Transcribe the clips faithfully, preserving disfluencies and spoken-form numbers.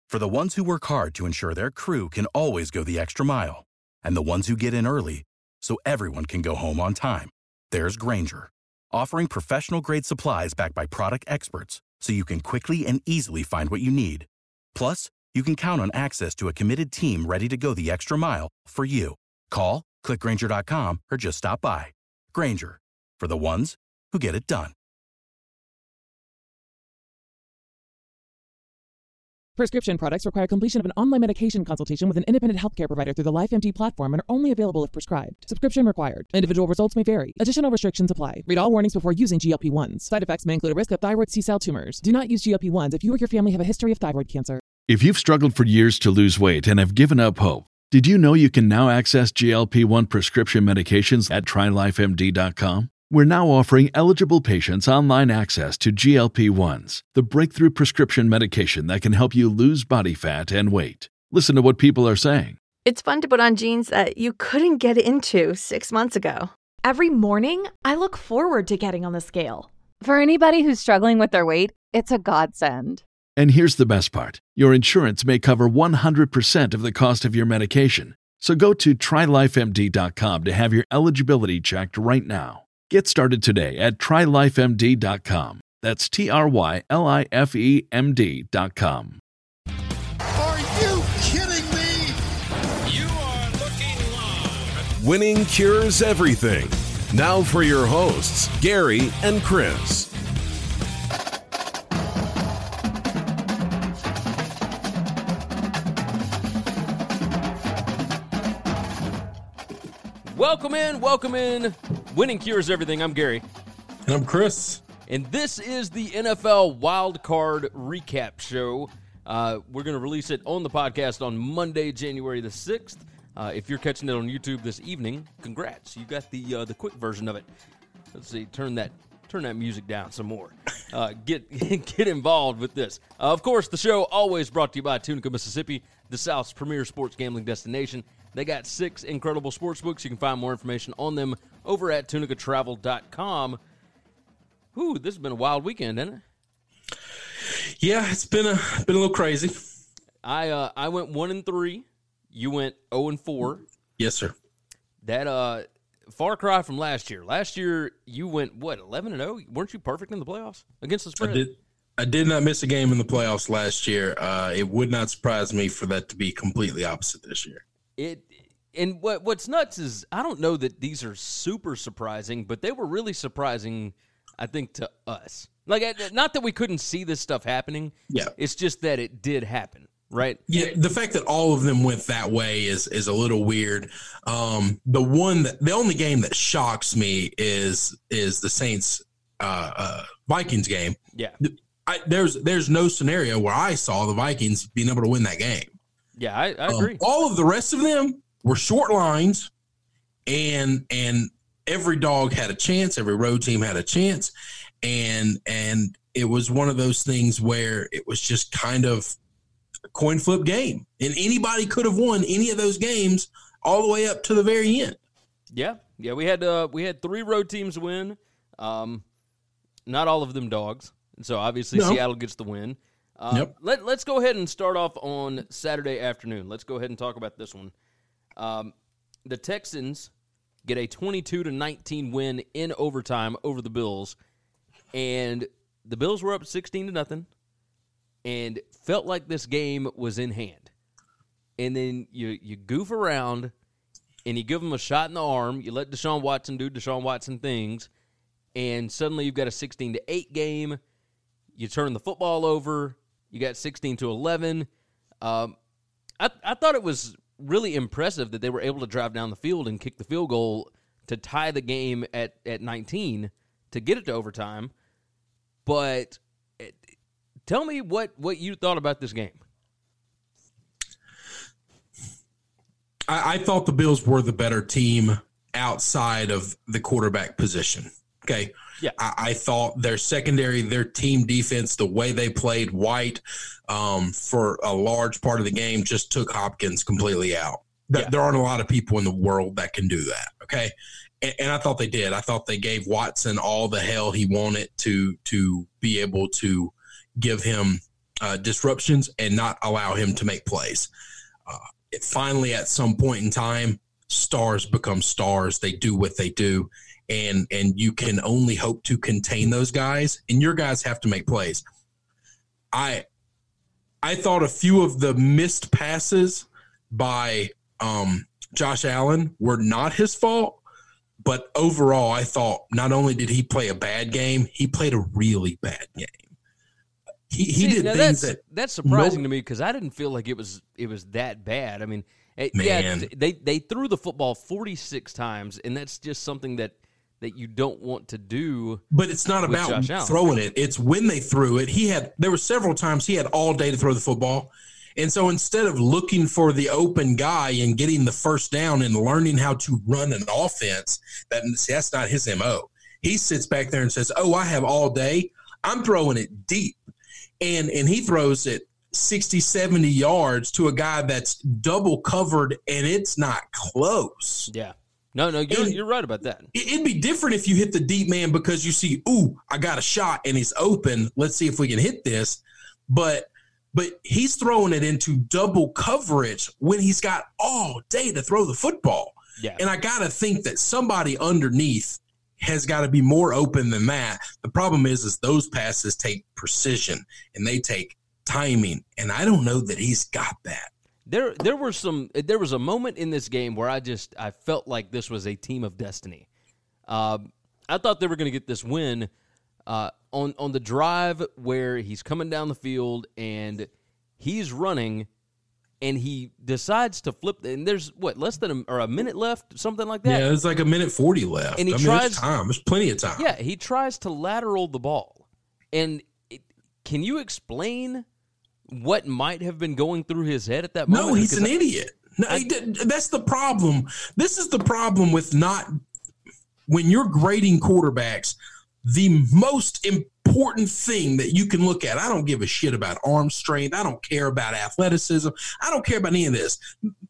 For the ones who work hard to ensure their crew can always go the extra mile, and the ones who get in early so everyone can go home on time, there's Grainger, offering professional-grade supplies backed by product experts so you can quickly and easily find what you need. Plus, you can count on access to a committed team ready to go the extra mile for you. Call, click Grainger dot com, or just stop by. Grainger, for the ones who get it done. Prescription products require completion of an online medication consultation with an independent healthcare provider through the LifeMD platform and are only available if prescribed. Subscription required. Individual results may vary. Additional restrictions apply. Read all warnings before using G L P one s. Side effects may include a risk of thyroid C-cell tumors. Do not use G L P one s if you or your family have a history of thyroid cancer. If you've struggled for years to lose weight and have given up hope, did you know you can now access G L P one prescription medications at try life M D dot com? We're now offering eligible patients online access to G L P one s, the breakthrough prescription medication that can help you lose body fat and weight. Listen to what people are saying. It's fun to put on jeans that you couldn't get into six months ago. Every morning, I look forward to getting on the scale. For anybody who's struggling with their weight, it's a godsend. And here's the best part. Your insurance may cover one hundred percent of the cost of your medication. So go to try life M D dot com to have your eligibility checked right now. Get started today at try life M D dot com. That's T R Y L I F E M D dot com. Are you kidding me? You are looking live. Winning cures everything. Now for your hosts, Gary and Chris. Welcome in, welcome in. Winning cures everything. I'm Gary. And I'm Chris. And this is the N F L Wild Card Recap Show. Uh, we're going to release it on the podcast on Monday, January the sixth. Uh, if you're catching it on YouTube this evening, congrats. You got the uh, the quick version of it. Let's see, turn that turn that music down some more. Uh, get get involved with this. Uh, of course, the show always brought to you by Tunica, Mississippi, the South's premier sports gambling destination. They got six incredible sports books. You can find more information on them over at tunica travel dot com. Ooh, this has been a wild weekend, hasn't it? Yeah, it's been a been a little crazy. I uh, I went one and three. You went zero and four. Yes, sir. That uh, far cry from last year. Last year you went what eleven and zero. Weren't you perfect in the playoffs against the spread? I did. I did not miss a game in the playoffs last year. Uh, it would not surprise me for that to be completely opposite this year. It and what what's nuts is I don't know that these are super surprising, but they were really surprising, I think, to us. Like, not that we couldn't see this stuff happening. Yeah, it's just that it did happen, right? Yeah, the fact that all of them went that way is is a little weird. Um, the one that the only game that shocks me is is the Saints uh, uh, Vikings game. Yeah, I, there's there's no scenario where I saw the Vikings being able to win that game. Yeah, I, I agree. Um, all of the rest of them were short lines, and and every dog had a chance. Every road team had a chance, and and it was one of those things where it was just kind of a coin flip game, and anybody could have won any of those games all the way up to the very end. Yeah, yeah, we had uh, we had three road teams win, um, not all of them dogs, and so obviously No. Seattle gets the win. Uh, Yep. let, let's go ahead and start off on Saturday afternoon. Let's go ahead and talk about this one. Um, the Texans get a twenty-two to nineteen win in overtime over the Bills, and the Bills were up sixteen to nothing and felt like this game was in hand. And then you, you goof around and you give them a shot in the arm. You let Deshaun Watson do Deshaun Watson things, and suddenly you've got a sixteen to eight game. You turn the football over. You got sixteen to eleven. Um, I, I thought it was really impressive that they were able to drive down the field and kick the field goal to tie the game at, at nineteen to get it to overtime. But it, tell me what, what you thought about this game. I, I thought the Bills were the better team outside of the quarterback position. Okay. Yeah. I, I thought their secondary, their team defense, the way they played White um, for a large part of the game just took Hopkins completely out. Th- Yeah. There aren't a lot of people in the world that can do that. Okay. And, and I thought they did. I thought they gave Watson all the hell he wanted to, to be able to give him uh, disruptions and not allow him to make plays. Uh, it finally, at some point in time, stars become stars. They do what they do, and and you can only hope to contain those guys, and your guys have to make plays. I I thought a few of the missed passes by um, Josh Allen were not his fault, but overall, I thought not only did he play a bad game, he played a really bad game. He, he See, did now things that's, that that's surprising no, to me because I didn't feel like it was it was that bad. I mean, it, Man. yeah, they they threw the football forty-six times, and that's just something that that you don't want to do. But it's not about throwing it. It's when they threw it. He had there were several times he had all day to throw the football. And so instead of looking for the open guy and getting the first down and learning how to run an offense, that that's not his M O. He sits back there and says, oh, I have all day. I'm throwing it deep. And and he throws it sixty, seventy yards to a guy that's double covered, and it's not close. Yeah. No, no, you're, you're right about that. It'd be different if you hit the deep man because you see, ooh, I got a shot and he's open. Let's see if we can hit this. But but he's throwing it into double coverage when he's got all day to throw the football. Yeah. And I got to think that somebody underneath has got to be more open than that. The problem is, is those passes take precision and they take timing. And I don't know that he's got that. There, there were some. There was a moment in this game where I just I felt like this was a team of destiny. Uh, I thought they were going to get this win uh, on on the drive where he's coming down the field and he's running, and he decides to flip. And there's what less than a, or a minute left, something like that. Yeah, there's like a minute forty left. And he I mean, tries there's time. There's plenty of time. Yeah, he tries to lateral the ball, and it, can you explain what might have been going through his head at that moment? No, he's because an I, idiot. No, I, he did, that's the problem. This is the problem with not when you're grading quarterbacks. The most important thing that you can look at. I don't give a shit about arm strength. I don't care about athleticism. I don't care about any of this.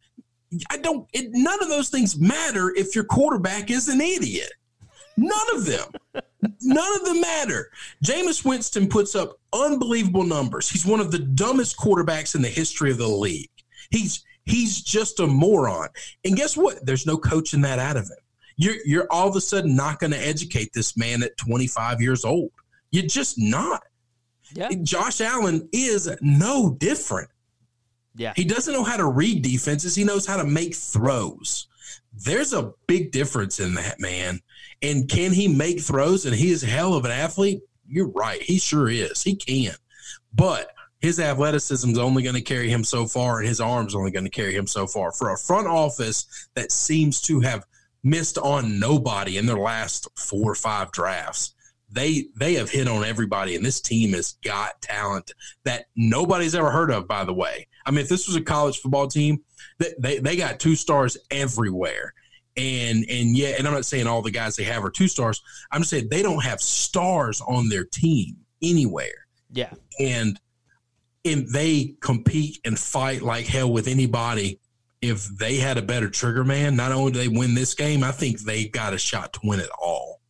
I don't. It, none of those things matter if your quarterback is an idiot. None of them. None of them matter. Jameis Winston puts up unbelievable numbers. He's one of the dumbest quarterbacks in the history of the league. He's he's just a moron. And guess what? There's no coaching that out of him. You're you're all of a sudden not going to educate this man at twenty-five years old. You're just not. Yeah. Josh Allen is no different. Yeah. He doesn't know how to read defenses. He knows how to make throws. There's a big difference in that, man. And can he make throws? And he is a hell of an athlete. You're right. He sure is. He can. But his athleticism is only going to carry him so far, and his arm's only going to carry him so far. For a front office that seems to have missed on nobody in their last four or five drafts, they they have hit on everybody, and this team has got talent that nobody's ever heard of, by the way. I mean, if this was a college football team, they, they, they got two stars everywhere. And and yeah, and I'm not saying all the guys they have are two stars. I'm just saying they don't have stars on their team anywhere. Yeah. And and they compete and fight like hell with anybody. If they had a better trigger man, not only do they win this game, I think they got a shot to win it all.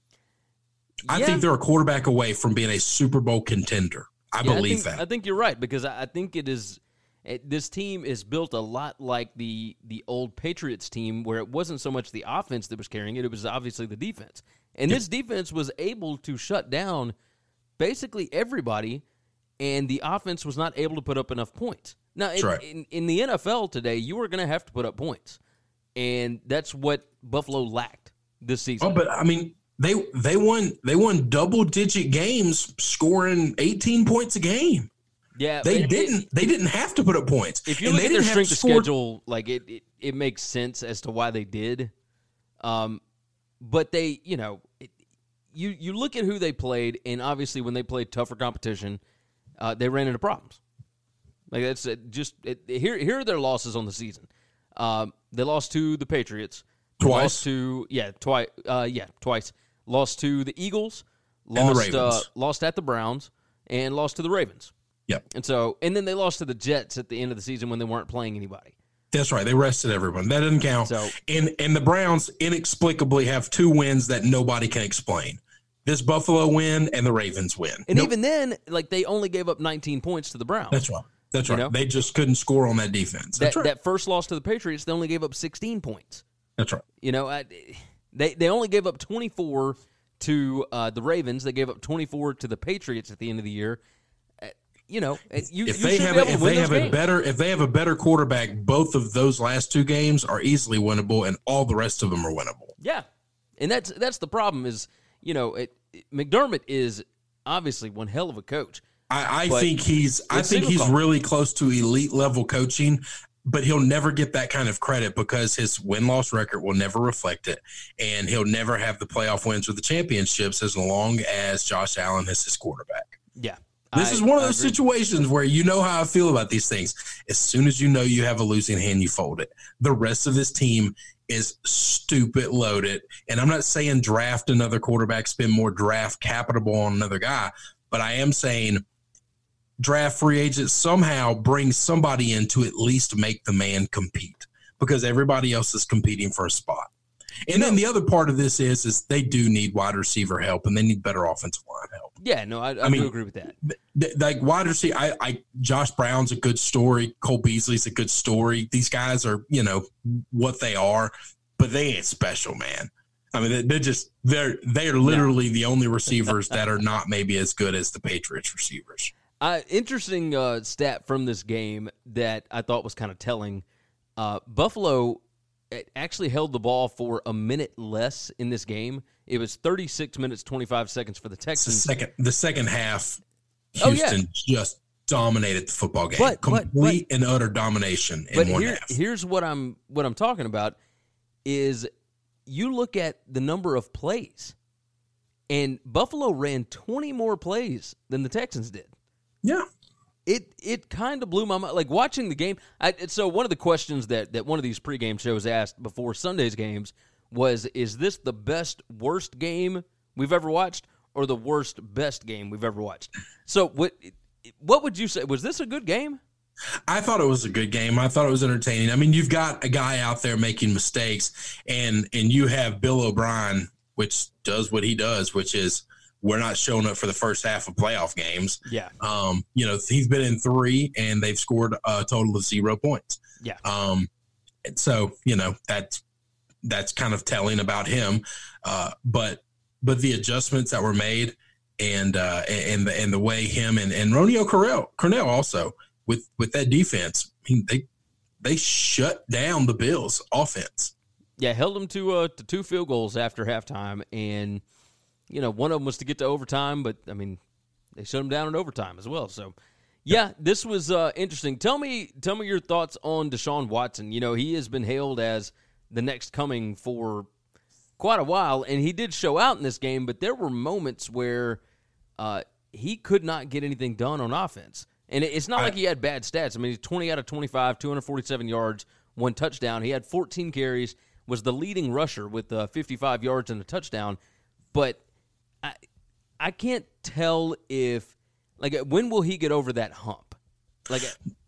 I yeah. think they're a quarterback away from being a Super Bowl contender. I yeah, believe I think, that. I think you're right because I think it is it, this team is built a lot like the the old Patriots team where it wasn't so much the offense that was carrying it, it was obviously the defense. And this defense was able to shut down basically everybody, and the offense was not able to put up enough points. Now, in, right. in, in the N F L today, you are going to have to put up points, and that's what Buffalo lacked this season. Oh, but I mean, they they won they won double digit games, scoring eighteen points a game. Yeah, they it, didn't. It, they didn't have to put up points. If you and look they at their didn't strength of score... schedule, like it, it, it makes sense as to why they did. Um, but they, you know, it, you you look at who they played, and obviously when they played tougher competition, uh, they ran into problems. Like that's just it, here. Here are their losses on the season. Um, they lost to the Patriots. Twice. Lost to yeah, twice. Uh, yeah, twice. Lost to the Eagles. Lost and the Ravens. Uh, lost at the Browns and lost to the Ravens. Yep. And so, and then they lost to the Jets at the end of the season when they weren't playing anybody. That's right. They rested everyone. That doesn't count. So, and and the Browns inexplicably have two wins that nobody can explain. this Buffalo win and the Ravens win. And nope. even then, like they only gave up nineteen points to the Browns. That's right. That's right. You know? They just couldn't score on that defense. That's that, right. that first loss to the Patriots, they only gave up sixteen points. That's right. You know, I, they they only gave up twenty-four to uh, the Ravens. They gave up twenty-four to the Patriots at the end of the year. Uh, you know, you, if you they should have be a, able if to win they have those a games. better if they have a better quarterback, both of those last two games are easily winnable, and all the rest of them are winnable. Yeah, and that's that's the problem. Is you know, it, it, McDermott is obviously one hell of a coach. I, I think he's I it's think he's difficult. really close to elite level coaching, but he'll never get that kind of credit because his win-loss record will never reflect it, and he'll never have the playoff wins or the championships as long as Josh Allen is his quarterback. Yeah. This I, is one of I those agree. situations where you know how I feel about these things. As soon as you know you have a losing hand, you fold it. The rest of this team is stupid loaded, and I'm not saying draft another quarterback, spend more draft capital on another guy, but I am saying – draft free agents, somehow bring somebody in to at least make the man compete because everybody else is competing for a spot. And then the other part of this is, is they do need wide receiver help and they need better offensive line help. Yeah, no, I, I, I mean, do agree with that. Th- th- like wide receiver, I, I, Josh Brown's a good story. Cole Beasley's a good story. These guys are, you know, what they are, but they ain't special, man. I mean, they're just, they're, they're literally the only receivers that are not maybe as good as the Patriots receivers. Uh, interesting uh, stat from this game that I thought was kind of telling. Uh, Buffalo actually held the ball for a minute less in this game. It was thirty-six minutes, twenty-five seconds for the Texans. The second, the second half, Oh, Houston yeah. just dominated the football game. But- but- Complete and utter domination in But one here, half. here's what I'm what I'm talking about is you look at the number of plays, and Buffalo ran twenty more plays than the Texans did. Yeah. It it kind of blew my mind. Like watching the game. I, so one of the questions that, that one of these pregame shows asked before Sunday's games was, is this the best, worst game we've ever watched or the worst, best game we've ever watched? So what what would you say? Was this a good game? I thought it was a good game. I thought it was entertaining. I mean, you've got a guy out there making mistakes, and and you have Bill O'Brien, which does what he does, which is we're not showing up for the first half of playoff games. Yeah. Um, you know, he's been in three, and they've scored a total of zero points. Yeah. Um, and so, you know, that's that's kind of telling about him. Uh, but but the adjustments that were made and uh, and the and the way him and, and Romeo Cornell, Cornell also with, with that defense, I mean, they they shut down the Bills' offense. Yeah, held them to uh, to two field goals after halftime, and you know one of them was to get to overtime, but I mean they shut them down in overtime as well. So yeah, this was uh, interesting. Tell me, tell me your thoughts on Deshaun Watson. You know he has been hailed as the next coming for quite a while, and he did show out in this game, but there were moments where uh, he could not get anything done on offense. And it's not I, like he had bad stats. I mean, he's twenty out of twenty-five, two hundred forty-seven yards, one touchdown. He had fourteen carries, was the leading rusher with uh, fifty-five yards and a touchdown. But I I can't tell if, like, when will he get over that hump? Like,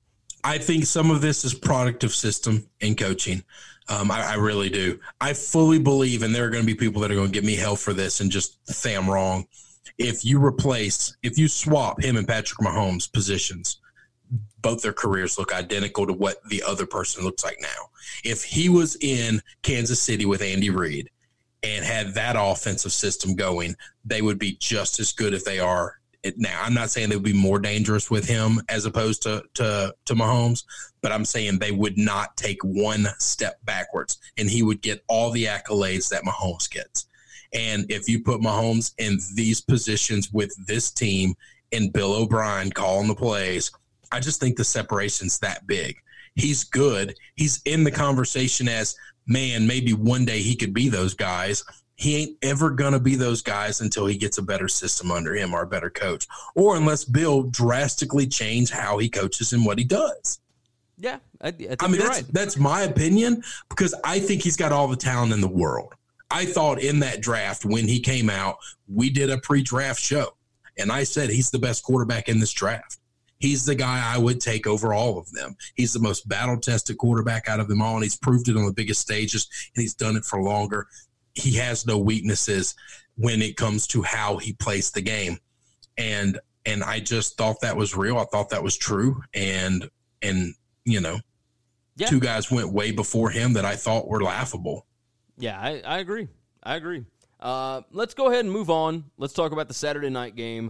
I think some of this is product of system and coaching. Um, I, I really do. I fully believe, and there are going to be people that are going to give me hell for this and just say I'm wrong. If you replace, if you swap him and Patrick Mahomes positions, both their careers look identical to what the other person looks like now. If he was in Kansas City with Andy Reid and had that offensive system going, they would be just as good as they are now. I'm not saying they would be more dangerous with him as opposed to, to, to Mahomes, but I'm saying they would not take one step backwards, and he would get all the accolades that Mahomes gets. And if you put Mahomes in these positions with this team and Bill O'Brien calling the plays, I just think the separation's that big. He's good. He's in the conversation as, man, maybe one day he could be those guys. He ain't ever going to be those guys until he gets a better system under him or a better coach, or unless Bill drastically change how he coaches and what he does. yeah, I, I think I mean, you're that's, right. that's my opinion, because I think he's got all the talent in the world. I thought in that draft when he came out, we did a pre-draft show, and I said he's the best quarterback in this draft. He's the guy I would take over all of them. He's the most battle-tested quarterback out of them all, and he's proved it on the biggest stages, and he's done it for longer. He has no weaknesses. when it comes to how he plays the game. And and I just thought that was real. I thought that was true. And, and you know, yeah. two guys went way before him that I thought were laughable. Yeah, I, I agree. I agree. Uh, let's go ahead and move on. Let's talk about the Saturday night game.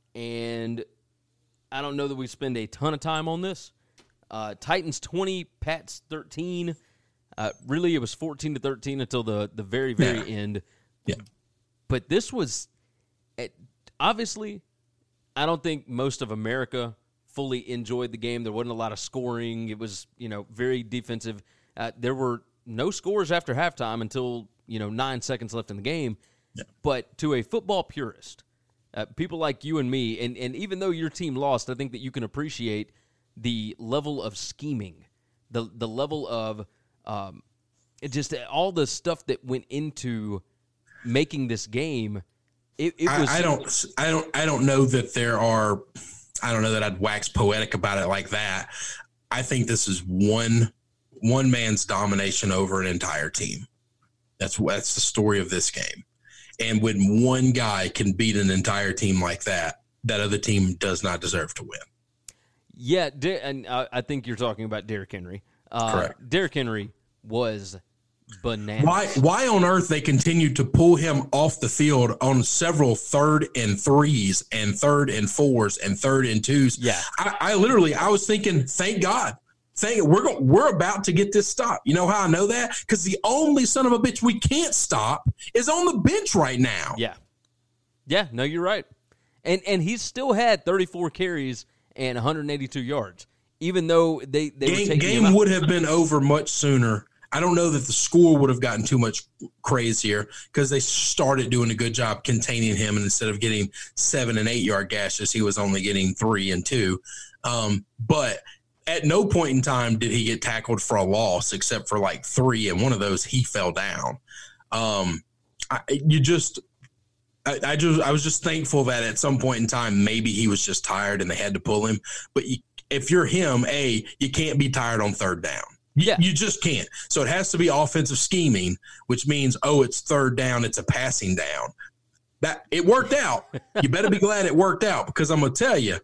And I don't know that we spend a ton of time on this. Uh, Titans twenty, Pats thirteen. Uh, really, it was fourteen to thirteen until the, the very, very yeah. end. Yeah. But this was, it, obviously, I don't think most of America fully enjoyed the game. There wasn't a lot of scoring. It was, you know, very defensive. Uh, there were no scores after halftime until, you know, nine seconds left in the game. Yeah. But to a football purist, uh, people like you and me, and, and even though your team lost, I think that you can appreciate the level of scheming, the the level of um, it just all the stuff that went into making this game. It, it was. I, I don't. I don't. I don't know that there are. I don't know that I'd wax poetic about it like that. I think this is one one man's domination over an entire team. That's that's the story of this game. And when one guy can beat an entire team like that, that other team does not deserve to win. Yeah, and I think you're talking about Derrick Henry. Uh, Correct. Derrick Henry was bananas. Why Why on earth they continued to pull him off the field on several third and threes and third and fours and third and twos? Yeah. I, I literally, I was thinking, thank God. Thank we're go, we're about to get this stopped. You know how I know that? Because the only son of a bitch we can't stop is on the bench right now. Yeah. Yeah, no, you're right. And and he's still had thirty-four carries and one hundred eighty-two yards, even though they, they game, were taking game him out. would have been over much sooner. I don't know that the score would have gotten too much crazier because they started doing a good job containing him, and instead of getting seven and eight yard gashes, he was only getting three and two. Um, but at no point in time did he get tackled for a loss except for like three, and one of those he fell down. Um, I, you just, I, I just, I was just thankful that at some point in time maybe he was just tired and they had to pull him. But you, if you're him, a you can't be tired on third down. Yeah, you just can't. So it has to be offensive scheming, which means oh, it's third down, it's a passing down. That it worked out. You better be glad it worked out because I'm gonna tell you.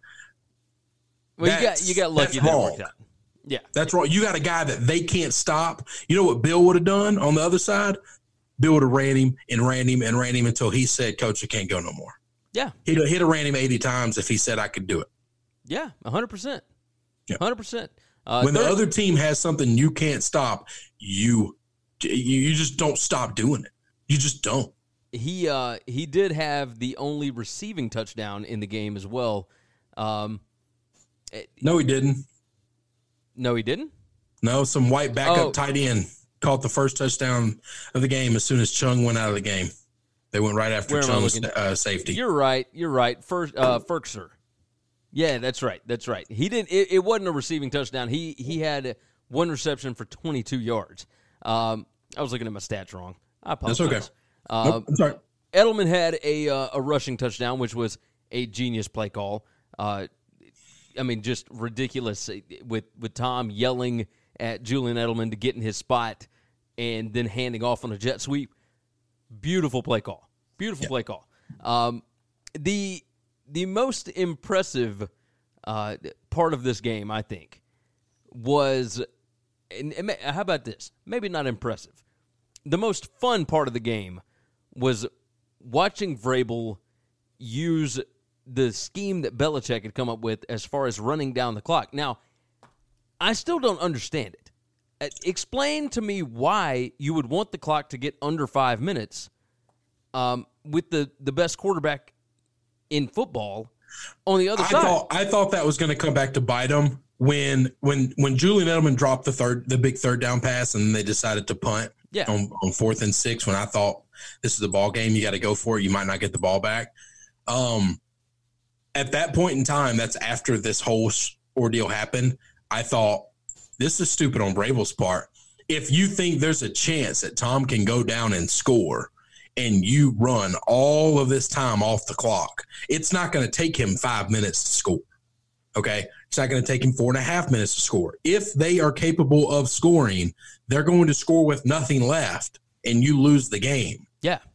Well, you got you got lucky that it worked out. Yeah, that's wrong. You got a guy that they can't stop. You know what Bill would have done on the other side? Bill would have ran him and ran him and ran him until he said, "Coach, I can't go no more." Yeah, he'd he'd have ran him eighty times if he said I could do it. Yeah, a hundred percent. Yeah, hundred percent. When the other team has something you can't stop, you you just don't stop doing it. You just don't. He uh, he did have the only receiving touchdown in the game as well. Um, no, he didn't. No, he didn't? No, some white backup oh. tight end caught the first touchdown of the game as soon as Chung went out of the game. They went right after Chung's uh, safety. You're right. You're right. First, uh, Ferkser. Yeah, that's right. That's right. He didn't. It, it wasn't a receiving touchdown. He he had one reception for twenty-two yards. Um, I was looking at my stats wrong. I apologize. That's okay. Uh, nope, I'm sorry. Edelman had a uh, a rushing touchdown, which was a genius play call. Uh, I mean, just ridiculous with with Tom yelling at Julian Edelman to get in his spot and then handing off on a jet sweep. Beautiful play call. Beautiful yeah. play call. Um, the the most impressive uh, part of this game, I think, was and, and how about this? Maybe not impressive. The most fun part of the game was watching Vrabel use the scheme that Belichick had come up with as far as running down the clock. Now, I still don't understand it. Uh, explain to me why you would want the clock to get under five minutes um, with the, the best quarterback in football on the other I side. Thought, I thought that was going to come back to bite him when when when Julian Edelman dropped the third the big third down pass and they decided to punt yeah. on, on fourth and six when I thought this is a ball game. You got to go for it. You might not get the ball back. Um, at that point in time, that's after this whole ordeal happened, I thought, this is stupid on Vrabel's part. If you think there's a chance that Tom can go down and score and you run all of this time off the clock, it's not going to take him five minutes to score, okay? It's not going to take him four and a half minutes to score. If they are capable of scoring, they're going to score with nothing left and you lose the game. Yeah.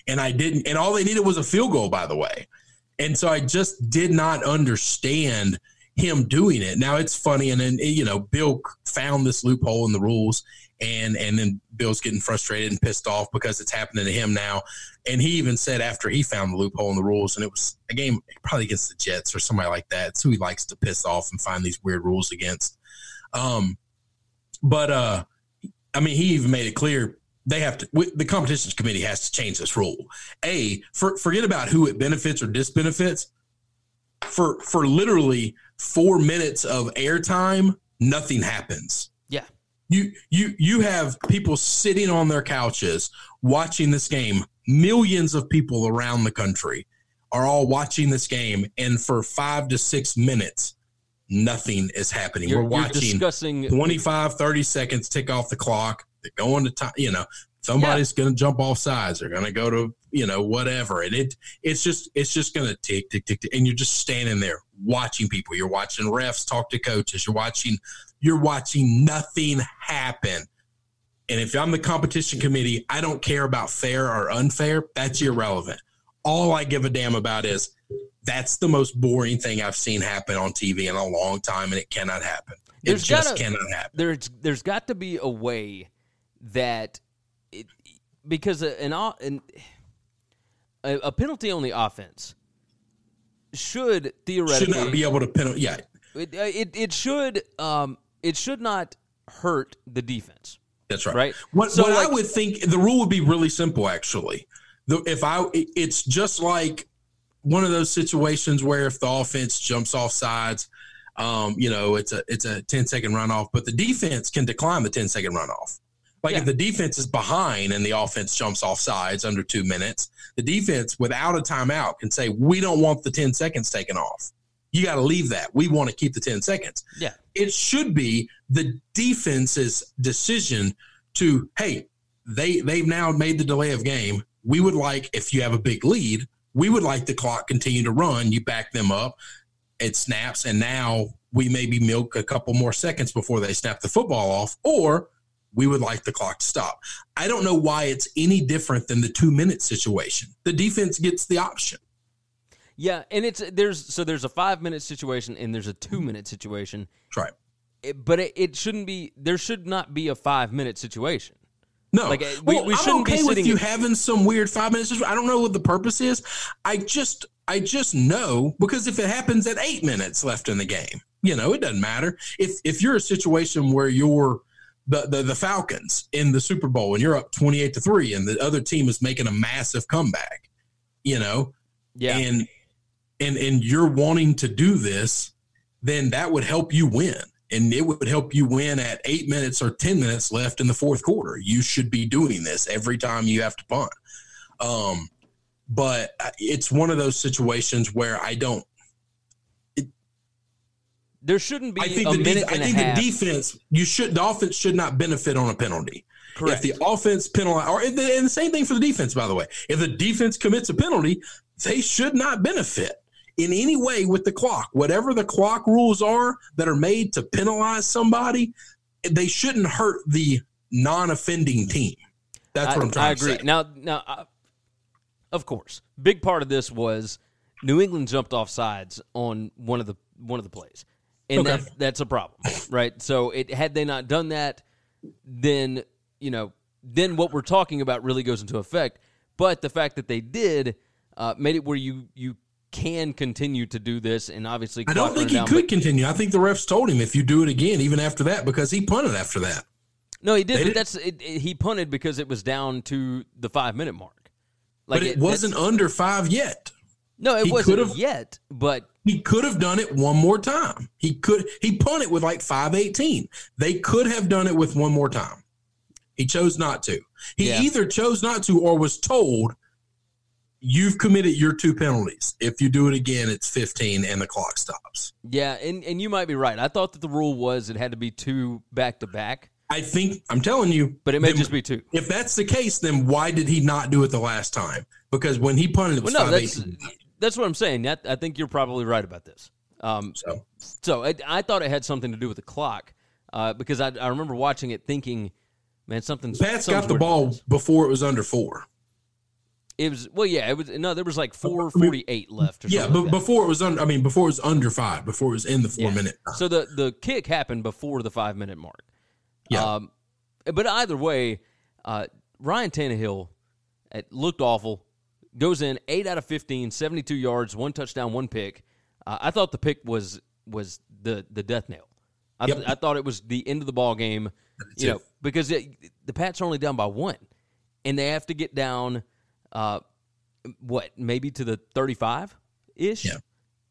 And I didn't, and all they needed was a field goal, by the way. And so I just did not understand him doing it. Now it's funny. And then, you know, Bill found this loophole in the rules, and, and then Bill's getting frustrated and pissed off because it's happening to him now. And he even said after he found the loophole in the rules, and it was a game probably against the Jets or somebody like that. It's who he likes to piss off and find these weird rules against. Um, but, uh, I mean, he even made it clear they have to, the competitions committee has to change this rule. A, for, forget about who it benefits or disbenefits. For, for literally four minutes of airtime, nothing happens. Yeah. You, you, you have people sitting on their couches watching this game. Millions of people around the country are all watching this game. And for five to six minutes, nothing is happening. You're, We're watching discussing twenty-five, thirty seconds, tick off the clock. They're going to time, you know, somebody's yeah. going to jump off sides. They're going to go to, you know, whatever. And it, it's just, it's just going to tick, tick, tick, tick. And you're just standing there watching people. You're watching refs talk to coaches. You're watching, you're watching nothing happen. And if I'm the competition committee, I don't care about fair or unfair. That's irrelevant. All I give a damn about is that's the most boring thing I've seen happen on T V in a long time, and it cannot happen. There's it just gotta, cannot happen. There's there's got to be a way that it, because an, an a, a penalty on the offense should theoretically should not be able to penalty. Yeah, it it, it should um it should not hurt the defense. That's right. Right. What, so what like, I would think the rule would be really simple. Actually, the, if I it's just like one of those situations where if the offense jumps off sides. Um, you know, it's a it's a ten second runoff, but the defense can decline the ten second runoff. Like yeah. if the defense is behind and the offense jumps off sides under two minutes, the defense without a timeout can say, we don't want the ten seconds taken off. You got to leave that. We want to keep the ten seconds. Yeah. It should be the defense's decision to, hey, they they've now made the delay of game. We would like, if you have a big lead, we would like the clock continue to run. You back them up. It snaps, and now we maybe milk a couple more seconds before they snap the football off, or we would like the clock to stop. I don't know why it's any different than the two-minute situation. The defense gets the option. Yeah, and it's there's so there's a five-minute situation and there's a two-minute situation. That's right. It, but it, it shouldn't be – there should not be a five-minute situation. No. Like, we, well, we I'm shouldn't okay be with you in- having some weird five minutes. I don't know what the purpose is. I just – I just know because if it happens at eight minutes left in the game, you know, it doesn't matter. If if you're a situation where you're the, the, the Falcons in the Super Bowl and you're up twenty-eight to three and the other team is making a massive comeback, you know, yeah. and, and, and you're wanting to do this, then that would help you win. And it would help you win at eight minutes or ten minutes left in the fourth quarter. You should be doing this every time you have to punt. Um, But it's one of those situations where I don't. It, there shouldn't be I think a the minute de- and I think a half. the defense, you should. The offense should not benefit on a penalty. Correct. If the offense penalize, or and the, and the same thing for the defense, by the way. If the defense commits a penalty, they should not benefit in any way with the clock. Whatever the clock rules are that are made to penalize somebody, they shouldn't hurt the non-offending team. That's I, what I'm trying I agree. to say. Now, now. I, Of course, big part of this was New England jumped off sides on one of the one of the plays, and okay. that, that's a problem, right? So, it had they not done that, then you know, then what we're talking about really goes into effect. But the fact that they did uh, made it where you you can continue to do this, and obviously, I don't think he down, could continue. I think the refs told him if you do it again, even after that, because he punted after that. No, he did. They But did. that's it, it, he punted because it was down to the five minute mark. Like but it, it wasn't under five yet. No, it he wasn't yet, but he could have done it one more time. He could he punted with like five eighteen. They could have done it with one more time. He chose not to. He yeah. either chose not to or was told, you've committed your two penalties. If you do it again, it's fifteen and the clock stops. Yeah, and, and you might be right. I thought that the rule was it had to be two back to back. I think, I'm telling you. But it may then, just be two. If that's the case, then why did he not do it the last time? Because when he punted, it was well, no, that's, five eighteen. That's what I'm saying. I, I think you're probably right about this. Um, so so I, I thought it had something to do with the clock uh, because I, I remember watching it thinking, man, something's Pat's something's got the weird ball about this. before it was under four. It was well, yeah. It was no. There was like four forty-eight left. Or yeah, something but like that. before it was under. I mean, before it was under five. Before it was in the four Yeah. minute. So the the kick happened before the five minute mark. Yeah. Um, but either way, uh, Ryan Tannehill it looked awful. Goes in eight out of fifteen, seventy-two yards, one touchdown, one pick. Uh, I thought the pick was was the the death nail. I, Yep. th- I thought it was the end of the ball game. You know, because it, the Pats are only down by one, and they have to get down. Uh, what, maybe to the thirty-five-ish? Yeah.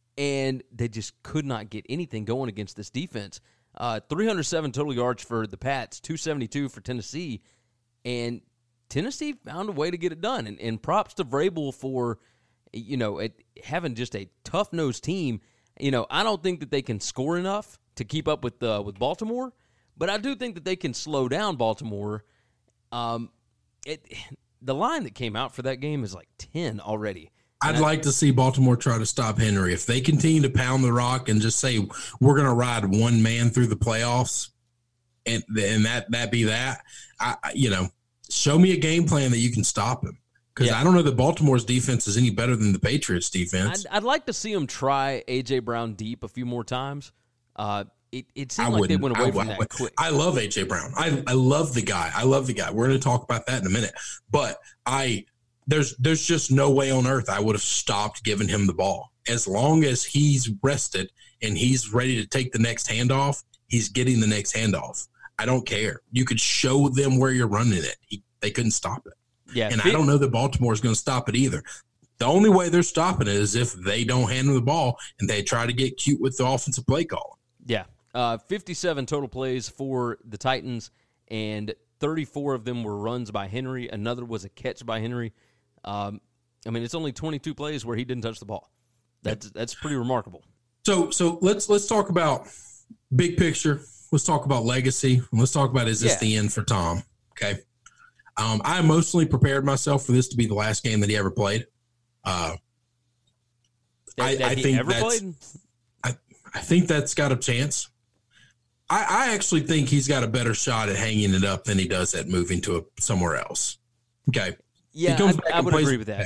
And they just could not get anything going against this defense. Uh, three hundred seven total yards for the Pats, two seventy-two for Tennessee. And Tennessee found a way to get it done. And, and props to Vrabel for, you know, it, having just a tough-nosed team. You know, I don't think that they can score enough to keep up with uh, with Baltimore, but I do think that they can slow down Baltimore. Um, it the line that came out for that game is like ten already. I'd like to see Baltimore try to stop Henry. If they continue to pound the rock and just say we're going to ride one man through the playoffs, and and that that be that, I, you know, show me a game plan that you can stop him. Because Yeah. I don't know that Baltimore's defense is any better than the Patriots' defense. I'd, I'd like to see them try A J. Brown deep a few more times. Uh, it it I seemed like they wouldn't. went away I, from I, that quick. I love A J. Brown. I, I love the guy. I love the guy. We're going to talk about that in a minute. But I there's there's just no way on earth I would have stopped giving him the ball. As long as he's rested and he's ready to take the next handoff, he's getting the next handoff. I don't care. You could show them where you're running it. He, they couldn't stop it. Yeah, And fit- I don't know that Baltimore is going to stop it either. The only way they're stopping it is if they don't handle the ball and they try to get cute with the offensive play calling. Yeah, uh, fifty-seven total plays for the Titans, and thirty-four of them were runs by Henry. Another was a catch by Henry. Um, I mean, it's only twenty-two plays where he didn't touch the ball. That's that's pretty remarkable. So so let's let's talk about big picture. Let's talk about legacy. And let's talk about is this Yeah. the end for Tom? Okay. Um, I emotionally prepared myself for this to be the last game that he ever played. Uh, That, I, that I he think ever that's played? I, I think that's got a chance. I, I actually think he's got a better shot at hanging it up than he does at moving to a, somewhere else. Okay. Yeah, He comes I, back I and would plays- agree with that.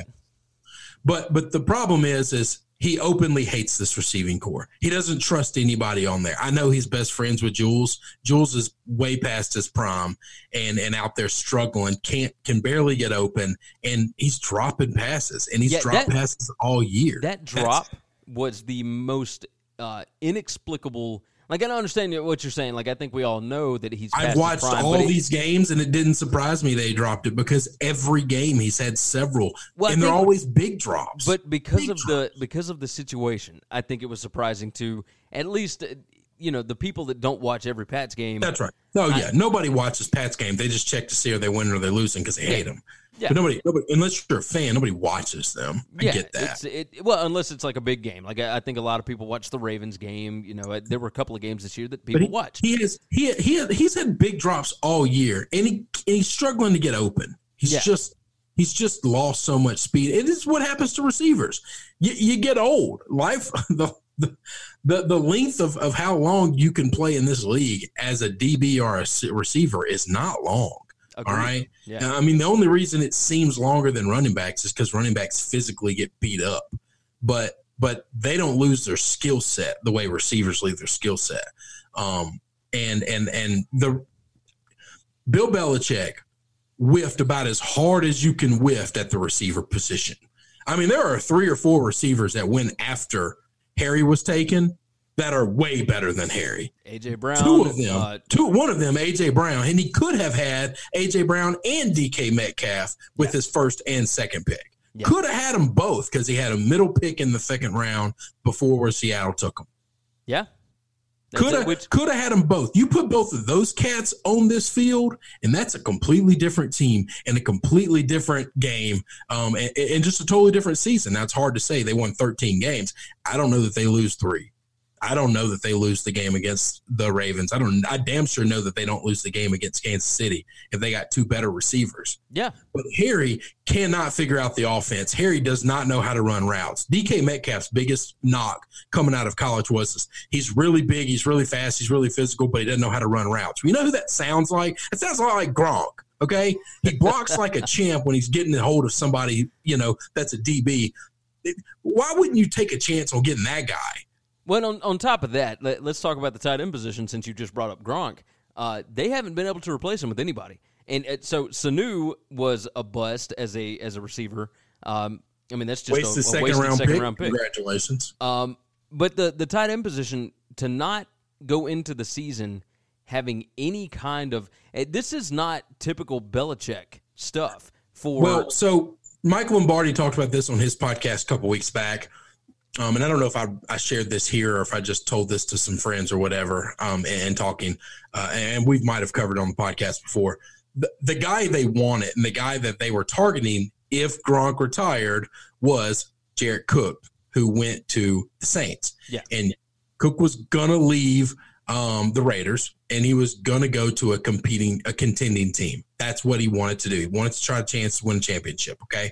But but the problem is is he openly hates this receiving core. He doesn't trust anybody on there. I know he's best friends with Jules. Jules is way past his prime and and out there struggling, can't can barely get open, and he's dropping passes, and he's Yeah, dropped that- passes all year. That That's- drop was the most uh, inexplicable. Like, I don't understand what you're saying. Like, I think we all know that he's past I've his watched prime, all but it- these games, and it didn't surprise me they dropped it because every game he's had several, Well, I and they're think- always big drops. But because Big of the because of the situation, I think it was surprising to at least uh, you know the people that don't watch every Pats game. That's right. Oh I- yeah, nobody watches Pat's game. They just check to see are they winning or they're losing because they hate them. Yeah. But nobody, nobody, unless you're a fan, nobody watches them. I yeah, get that. It's, it, well, unless it's like a big game. Like I, I think a lot of people watch the Ravens game. You know, there were a couple of games this year that people But he, watched. he has he he he's had big drops all year, and he and he's struggling to get open. He's Yeah. just he's just lost so much speed. It is what happens to receivers. You, you get old. Life the the the, the length of, of how long you can play in this league as a D B or a s- receiver is not long. Agreed. All right. Yeah. Now, I mean, the only reason it seems longer than running backs is because running backs physically get beat up, but but they don't lose their skill set the way receivers lose their skill set. Um, and and and the Bill Belichick whiffed about as hard as you can whiff at the receiver position. I mean, there are three or four receivers that went after Harry was taken that are way better than Harry. A J Brown. Two of them, uh, two, one of them, A J Brown, and he could have had A J Brown and D K Metcalf with Yeah. his first and second pick. Yeah. Could have had them both because he had a middle pick in the second round before where Seattle took him. yeah. That's Could it, have which- could have had them both. You put both of those cats on this field, and that's a completely different team and a completely different game, um, and, and just a totally different season. Now, it's hard to say. They won thirteen games. I don't know that they lose three. I don't know that they lose the game against the Ravens. I don't. I damn sure know that they don't lose the game against Kansas City if they got two better receivers. yeah. But Harry cannot figure out the offense. Harry does not know how to run routes. D K Metcalf's biggest knock coming out of college was this. He's really big, he's really fast, he's really physical, but he doesn't know how to run routes. You know who that sounds like? It sounds a lot like Gronk. Okay, he blocks like a champ when he's getting a hold of somebody, you know, that's a D B. It, why wouldn't you take a chance on getting that guy? Well, on, on top of that, let, let's talk about the tight end position since you just brought up Gronk. Uh, they haven't been able to replace him with anybody. And uh, so Sanu was a bust as a as a receiver. Um, I mean, that's just Wasted a, a second, wasted round, second pick. round pick. Congratulations. Um, but the, the tight end position, to not go into the season having any kind of – this is not typical Belichick stuff. For Well, so Mike Lombardi talked about this on his podcast a couple weeks back. Um, and I don't know if I, I shared this here or if I just told this to some friends or whatever um, and, and talking. Uh, and we might have covered it on the podcast before. The, the guy they wanted and the guy that they were targeting if Gronk retired was Jared Cook, who went to the Saints. Yeah. And Cook was going to leave um, the Raiders, and he was going to go to a competing, a contending team. That's what he wanted to do. He wanted to try a chance to win a championship, okay?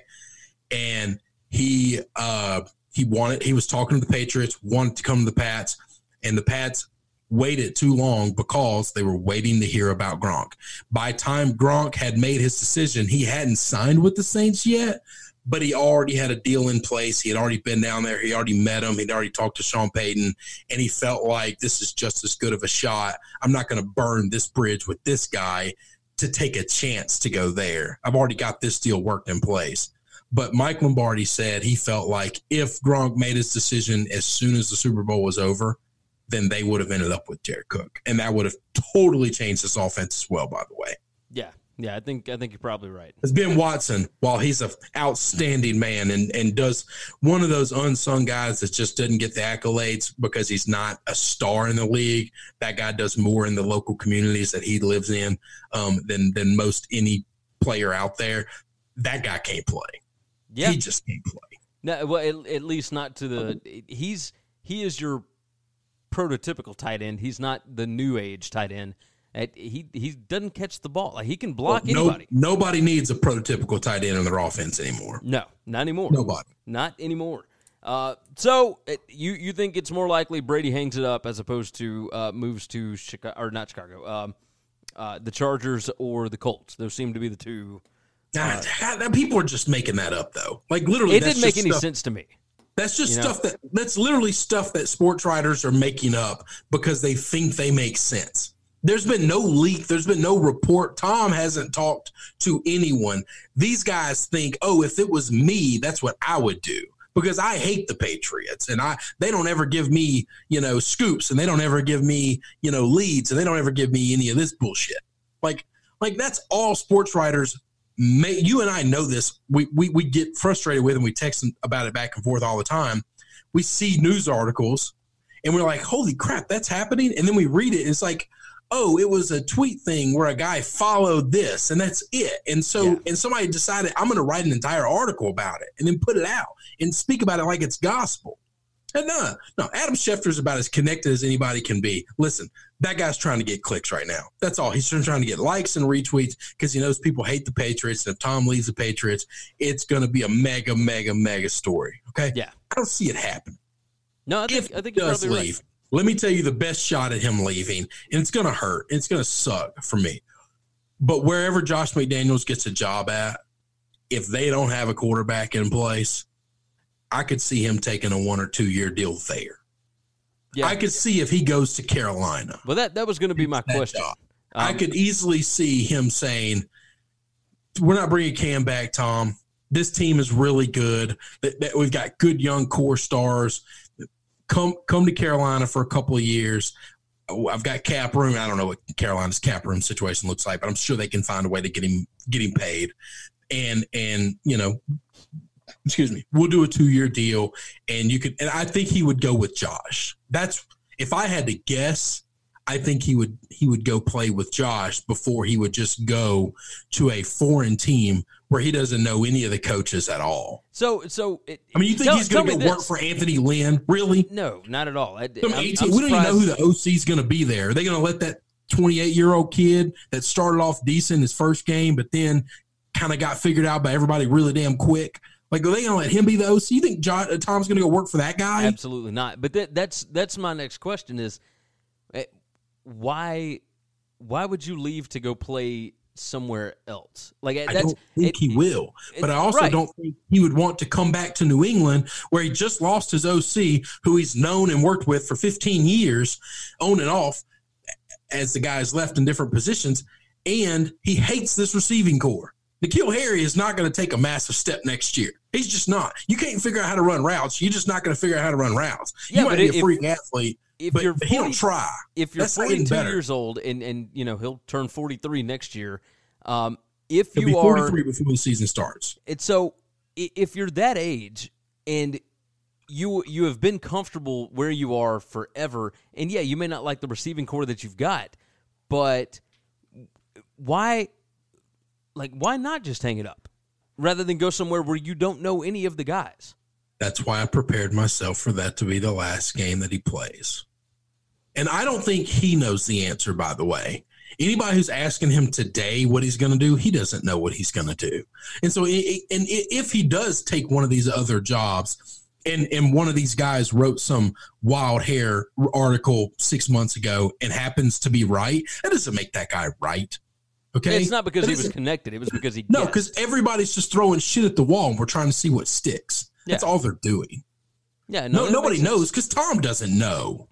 And he uh, he wanted, he was talking to the Patriots, wanted to come to the Pats, and the Pats waited too long because they were waiting to hear about Gronk. By the time Gronk had made his decision, he hadn't signed with the Saints yet, but he already had a deal in place. He had already been down there. He already met him. He'd already talked to Sean Payton, and he felt like this is just as good of a shot. I'm not going to burn this bridge with this guy to take a chance to go there. I've already got this deal worked in place. But Mike Lombardi said he felt like if Gronk made his decision as soon as the Super Bowl was over, then they would have ended up with Jared Cook. And that would have totally changed this offense as well, by the way. Yeah. Yeah, I think I think you're probably right. It's Ben Watson, while he's an outstanding man and, and does one of those unsung guys that just doesn't get the accolades because he's not a star in the league. That guy does more in the local communities that he lives in um, than than most any player out there. That guy can't play. Yeah. He just can't play. No, well, at, at least not to the – he's he is your prototypical tight end. He's not the new age tight end. He he doesn't catch the ball. Like, he can block well, no, anybody. Nobody needs a prototypical tight end in their offense anymore. No, not anymore. Nobody. Not anymore. Uh, so it, you you think it's more likely Brady hangs it up as opposed to uh, moves to Chicago or not Chicago, um, uh, the Chargers or the Colts? Those seem to be the two. Uh, God, people are just making that up, though. Like literally, it didn't make any stuff, sense to me. That's just you stuff know? that that's literally stuff that sports writers are making up because they think they make sense. There's been no leak. There's been no report. Tom hasn't talked to anyone. These guys think, oh, if it was me, that's what I would do because I hate the Patriots and I they don't ever give me, you know, scoops and they don't ever give me, you know, leads and they don't ever give me any of this bullshit. Like, like that's all sports writers may. You and I know this. We we we get frustrated with them. We text them about it back and forth all the time. We see news articles and we're like, holy crap, that's happening. And then we read it. And it's like, oh, it was a tweet thing where a guy followed this and that's it. And so, yeah. and somebody decided I'm going to write an entire article about it and then put it out and speak about it like it's gospel. And no, no, Adam Schefter's about as connected as anybody can be. Listen, that guy's trying to get clicks right now. That's all. He's trying to get likes and retweets because he knows people hate the Patriots. And if Tom leaves the Patriots, it's going to be a mega, mega, mega story. Okay. Yeah. I don't see it happen. No, I think, if I think he you're does probably leave. Right. Let me tell you the best shot at him leaving, and it's going to hurt. It's going to suck for me. But wherever Josh McDaniels gets a job at, if they don't have a quarterback in place, I could see him taking a one or two year deal there. Yeah. I could see if he goes to Carolina. Well, that, that was going to be my question. Um, I could easily see him saying, we're not bringing Cam back, Tom. This team is really good. We've got good young core stars. Come come to Carolina for a couple of years. I've got cap room. I don't know what Carolina's cap room situation looks like, but I'm sure they can find a way to get him get him paid. And and you know, excuse me, we'll do a two year deal, and you could. And I think he would go with Josh. That's if I had to guess. I think he would he would go play with Josh before he would just go to a foreign team where he doesn't know any of the coaches at all. So, so it, I mean, you think tell, he's going to go work for Anthony Lynn? Really? No, not at all. I, I'm, I'm we don't even know who the O C is going to be there. Are they going to let that twenty-eight-year-old kid that started off decent his first game, but then kind of got figured out by everybody really damn quick? Like, are they going to let him be the O C? You think John, uh, Tom's going to go work for that guy? Absolutely not. But that, that's that's my next question is, why why would you leave to go play somewhere else. Like I that's, don't think it, he will, but it, I also right. don't think he would want to come back to New England where he just lost his O C, who he's known and worked with for fifteen years on and off as the guys left in different positions. And he hates this receiving core. N'Keal Harry is not going to take a massive step next year. He's just not. You can't figure out how to run routes. You're just not going to figure out how to run routes. Yeah, you might but be if, a freak athlete, if but, you're but forty, he don't try. If you're That's not forty-two better. years old and, and, you know, he'll turn forty-three next year. Um, if He'll you be are forty-three before the season starts. It's so if you're that age and you you have been comfortable where you are forever, and yeah, you may not like the receiving core that you've got, but why, like, why not just hang it up rather than go somewhere where you don't know any of the guys? That's why I prepared myself for that to be the last game that he plays. And I don't think he knows the answer, by the way. Anybody who's asking him today what he's going to do, he doesn't know what he's going to do. And so it, and if he does take one of these other jobs, and, and one of these guys wrote some wild hair article six months ago and happens to be right, that doesn't make that guy right. Okay, It's not because That he was isn't- connected. It was because he No, guessed. because everybody's just throwing shit at the wall, and we're trying to see what sticks. That's Yeah. all they're doing. yeah, No, that nobody makes sense. knows because Tom doesn't know.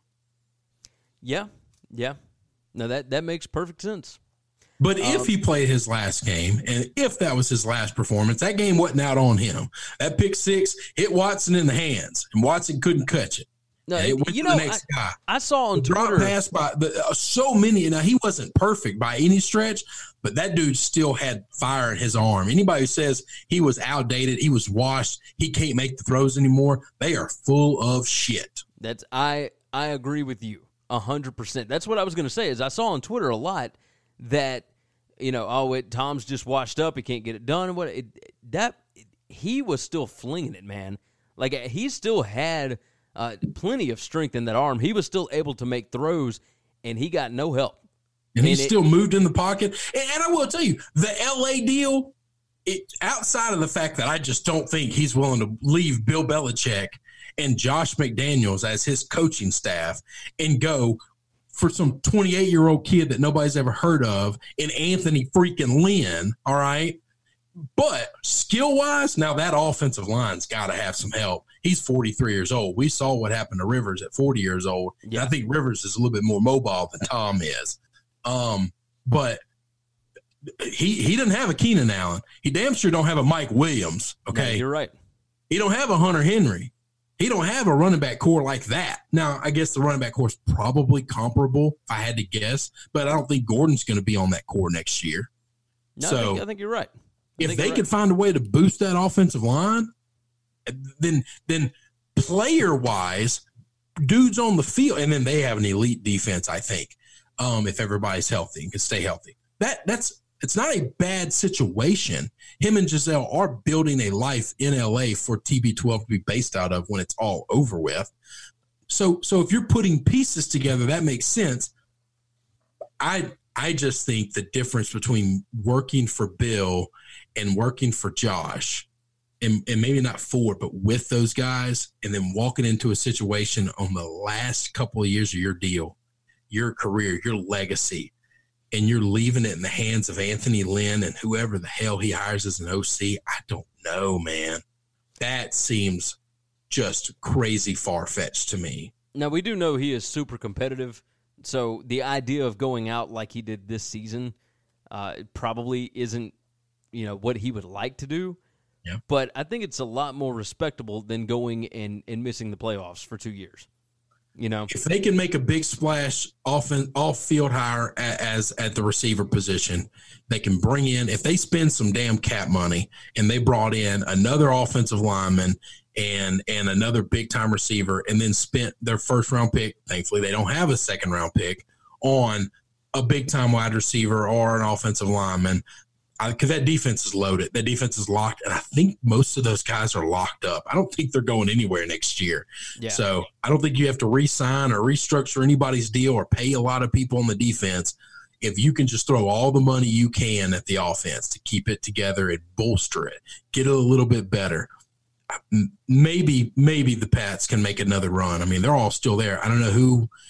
Yeah, yeah. No, that that makes perfect sense. But Um, if he played his last game, and if that was his last performance, that game wasn't out on him. That pick six hit Watson in the hands, and Watson couldn't catch it. No, And it went you to know, the next I, guy. I saw on The drop Twitter. pass by the, uh, so many. Now, he wasn't perfect by any stretch, but that dude still had fire in his arm. Anybody who says he was outdated, he was washed, he can't make the throws anymore, they are full of shit. That's I I agree with you a hundred percent. That's what I was going to say. Is I saw on Twitter a lot that you know, oh, it, Tom's just washed up, he can't get it done. What it, that he was still flinging it, man. Like he still had uh, plenty of strength in that arm. He was still able to make throws, and he got no help. And he And it- still moved in the pocket. And, and I will tell you, the L A deal, it, outside of the fact that I just don't think he's willing to leave Bill Belichick and Josh McDaniels as his coaching staff and go for some twenty-eight-year-old kid that nobody's ever heard of in Anthony freaking Lynn, all right? But skill-wise, now that offensive line's got to have some help. He's forty-three years old. We saw what happened to Rivers at forty years old. Yeah. And I think Rivers is a little bit more mobile than Tom is. Um, but he he doesn't have a Keenan Allen. He damn sure don't have a Mike Williams, No, okay? you're right. He don't have a Hunter Henry. He don't have a running back core like that. Now, I guess the running back core is probably comparable, if I had to guess, but I don't think Gordon's going to be on that core next year. No, So, I, think, I think you're right. I If think they you're could right. find a way to boost that offensive line, then then player-wise, dudes on the field, and then they have an elite defense, I think, um, if everybody's healthy and can stay healthy. That that's it's not a bad situation. Him and Giselle are building a life in L A for T B twelve to be based out of when it's all over with. So so if you're putting pieces together, that makes sense. I I just think the difference between working for Bill and working for Josh, and, and maybe not for, but with those guys, and then walking into a situation on the last couple of years of your deal, your career, your legacy, and you're leaving it in the hands of Anthony Lynn and whoever the hell he hires as an O C, I don't know, man. That seems just crazy far-fetched to me. Now, we do know he is super competitive, so the idea of going out like he did this season uh, probably isn't, you know, what he would like to do. Yeah. But I think it's a lot more respectable than going and, and missing the playoffs for two years. You know, If they can make a big splash off off field hire a- as at the receiver position, they can bring in, if they spend some damn cap money and they brought in another offensive lineman and and another big time receiver and then spent their first round pick, thankfully they don't have a second round pick, on a big time wide receiver or an offensive lineman, because that defense is loaded. That defense is locked, and I think most of those guys are locked up. I don't think they're going anywhere next year. Yeah. So I don't think you have to re-sign or restructure anybody's deal or pay a lot of people on the defense if you can just throw all the money you can at the offense to keep it together and bolster it, get it a little bit better. Maybe, maybe the Pats can make another run. I mean, they're all still there. I don't know who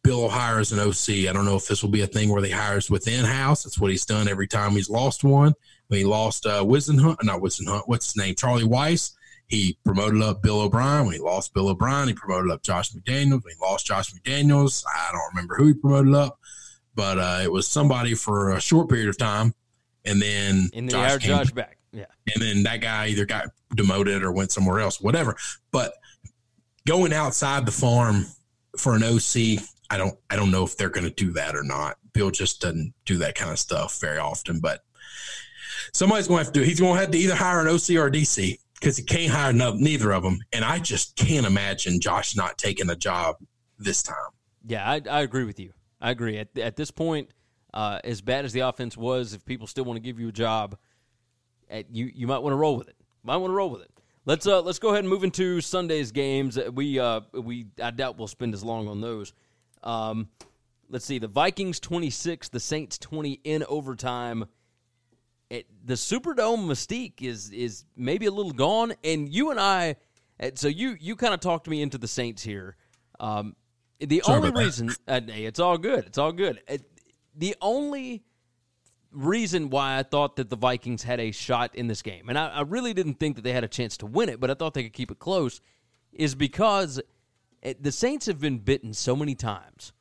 Bill will hire as an O C. I don't know if this will be a thing where they hires within house. That's what he's done every time he's lost one. When he lost uh, Wisenhunt, not Wisenhunt, what's his name? Charlie Weiss. He promoted up Bill O'Brien. When he lost Bill O'Brien, he promoted up Josh McDaniels. When he lost Josh McDaniels, I don't remember who he promoted up, but uh, it was somebody for a short period of time. And then and they Josh, hired came, Josh back. Yeah. And then that guy either got demoted or went somewhere else, whatever. But going outside the farm for an O C, I don't I don't know if they're going to do that or not. Bill just doesn't do that kind of stuff very often. But somebody's going to have to do it. He's going to have to either hire an O C or a D C because he can't hire no, neither of them. And I just can't imagine Josh not taking a job this time. Yeah, I, I agree with you. I agree. At, at this point, uh, as bad as the offense was, if people still want to give you a job, at, you you might want to roll with it. Might want to roll with it. Let's uh let's go ahead and move into Sunday's games. We uh we I doubt we'll spend as long on those. Um, let's see. The Vikings twenty-six, the Saints twenty in overtime. It, the Superdome mystique is is maybe a little gone, and you and I. So you you kind of talked me into the Saints here. Um, the Sorry only about reason uh, hey, it's all good. It's all good. It, the only reason why I thought that the Vikings had a shot in this game, and I, I really didn't think that they had a chance to win it, but I thought they could keep it close, is because it, the Saints have been bitten so many times.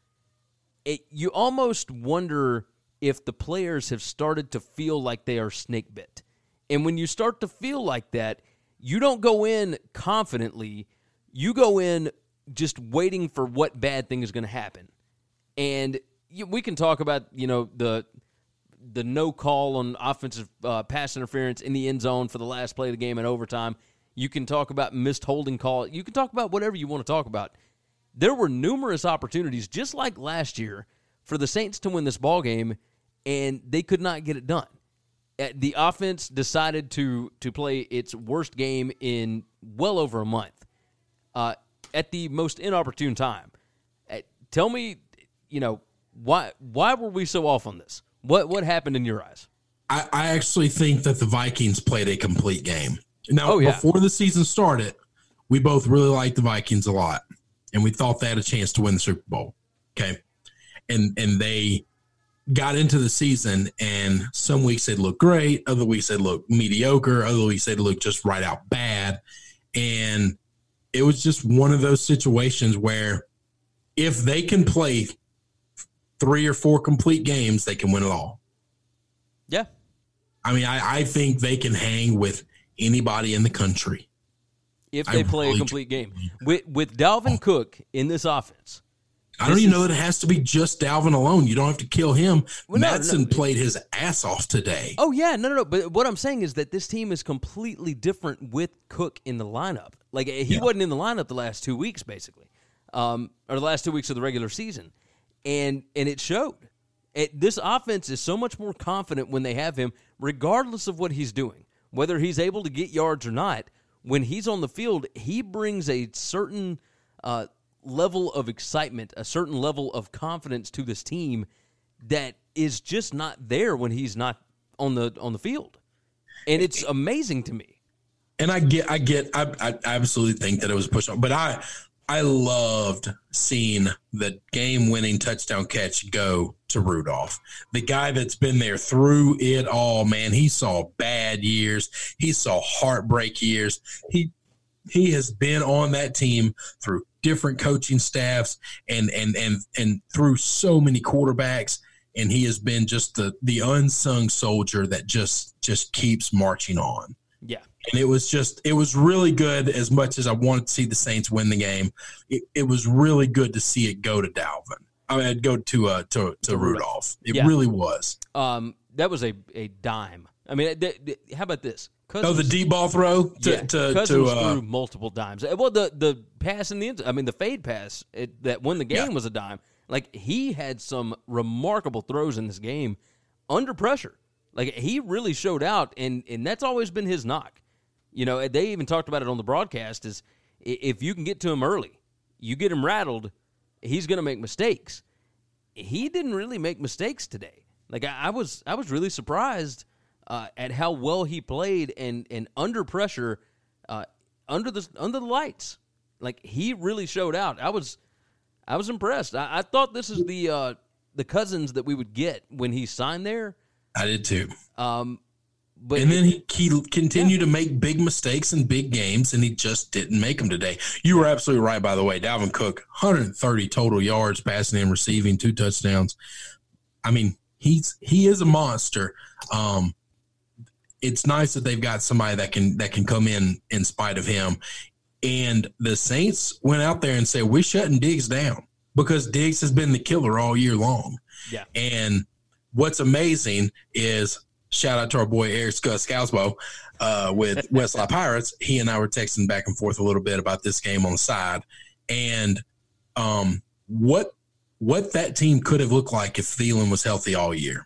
It, you almost wonder if the players have started to feel like they are snake bit. And when you start to feel like that, you don't go in confidently. You go in just waiting for what bad thing is going to happen. And you, we can talk about, you know, the the no call on offensive uh, pass interference in the end zone for the last play of the game in overtime. You can talk about missed holding call. You can talk about whatever you want to talk about. There were numerous opportunities, just like last year, for the Saints to win this ball game, and they could not get it done. The offense decided to to play its worst game in well over a month uh, at the most inopportune time. Uh, tell me, you know, why why were we so off on this? What what happened in your eyes? I, I actually think that the Vikings played a complete game. Now, oh, yeah. before the season started, we both really liked the Vikings a lot, and we thought they had a chance to win the Super Bowl. Okay, and and they got into the season, and some weeks they'd look great, other weeks they'd look mediocre, other weeks they'd look just right out bad. And it was just one of those situations where if they can play three or four complete games, they can win it all. Yeah. I mean, I, I think they can hang with anybody in the country. If they I play really a complete game. With, with Dalvin oh. Cook in this offense, I don't even know that it has to be just Dalvin alone. You don't have to kill him. Well, no, Madsen no, no. played his ass off today. Oh, yeah. No, no, no. But what I'm saying is that this team is completely different with Cook in the lineup. Like, he yeah. wasn't in the lineup the last two weeks, basically, um, or the last two weeks of the regular season. And and it showed. It, this offense is so much more confident when they have him, regardless of what he's doing. Whether he's able to get yards or not, when he's on the field, he brings a certain uh, – level of excitement, a certain level of confidence to this team that is just not there when he's not on the on the field. And it's amazing to me. And I get, I get, I, I absolutely think that it was a push on, but I, I loved seeing the game-winning touchdown catch go to Rudolph, the guy that's been there through it all. Man, he saw bad years, he saw heartbreak years. He he has been on that team through different coaching staffs and and and and through so many quarterbacks, and he has been just the the unsung soldier that just just keeps marching on. Yeah. And it was just it was really good. As much as I wanted to see the Saints win the game, it, it was really good to see it go to Dalvin. I mean, it'd go to uh to to Rudolph. It yeah. really was. Um, that was a a dime. I mean, th- th- how about this? Cousins, oh, the deep ball throw to yeah, to, Cousins to uh, threw multiple dimes. Well, the the pass in the end, I mean, the fade pass it, that won the game yeah. was a dime. Like, he had some remarkable throws in this game under pressure. Like, he really showed out, and and that's always been his knock. You know, they even talked about it on the broadcast. Is if you can get to him early, you get him rattled, he's going to make mistakes. He didn't really make mistakes today. Like, I, I was I was really surprised. Uh, at how well he played and, and under pressure, uh, under the under the lights, like he really showed out. I was, I was impressed. I, I thought this is the uh, the Cousins that we would get when he signed there. I did too. Um, but and it, then he, he continued yeah. to make big mistakes in big games, and he just didn't make them today. You were absolutely right, by the way. Dalvin Cook, one hundred thirty total yards, passing and receiving, two touchdowns. I mean, he's he is a monster. Um, it's nice that they've got somebody that can that can come in in spite of him. And the Saints went out there and said, we're shutting Diggs down because Diggs has been the killer all year long. Yeah. And what's amazing is, shout out to our boy Eric Scousbo uh, with Westlaw Pirates. He and I were texting back and forth a little bit about this game on the side. And um, what what that team could have looked like if Thielen was healthy all year.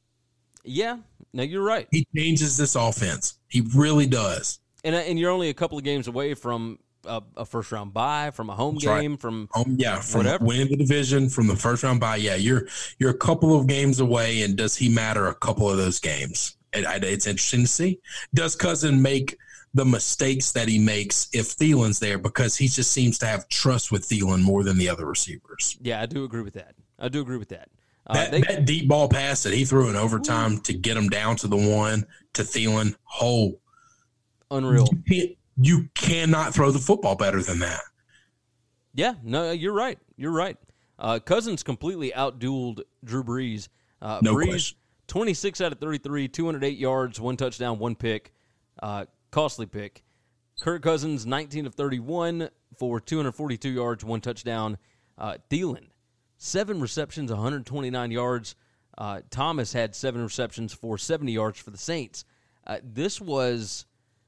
Yeah, no, you're right. He changes this offense. He really does. And and you're only a couple of games away from a, a first round bye, from a home That's game, right. from home, yeah, from whatever. winning the division, from the first round bye. Yeah, you're you're a couple of games away, and does he matter a couple of those games? It, it's interesting to see. Does Cousin make the mistakes that he makes if Thielen's there? Because he just seems to have trust with Thielen more than the other receivers. Yeah, I do agree with that. I do agree with that. Uh, that, they, that deep ball pass that he threw in overtime ooh. to get him down to the one to Thielen, whole unreal. You, can't, you cannot throw the football better than that. Yeah, no, you're right. You're right. Uh, Cousins completely outdueled Drew Brees. Uh, no Brees, question. twenty-six out of thirty-three, two hundred eight yards, one touchdown, one pick, uh, costly pick. Kirk Cousins, nineteen of thirty-one for two hundred forty-two yards, one touchdown. Uh, Thielen, seven receptions, one hundred twenty-nine yards. Uh, Thomas had seven receptions for seventy yards for the Saints. Uh, this was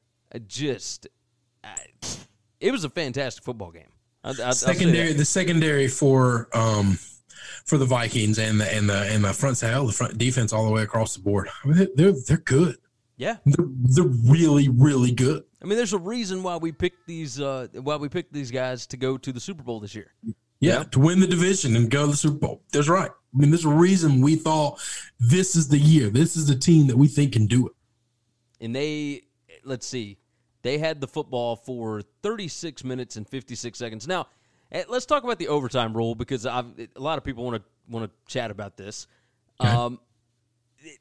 just uh, – it was a fantastic football game. I, I, secondary, the secondary for um, for the Vikings and the and the and the front side, the front defense all the way across the board. I mean, they're they're good. Yeah, they're, they're really really good. I mean, there's a reason why we picked these uh, why we picked these guys to go to the Super Bowl this year. Yeah, yeah, to win the division and go to the Super Bowl. That's right. I mean, there's a reason we thought this is the year. This is the team that we think can do it. And they, let's see, they had the football for thirty-six minutes and fifty-six seconds. Now, let's talk about the overtime rule because I've, a lot of people want to want to chat about this. Okay. Um, it,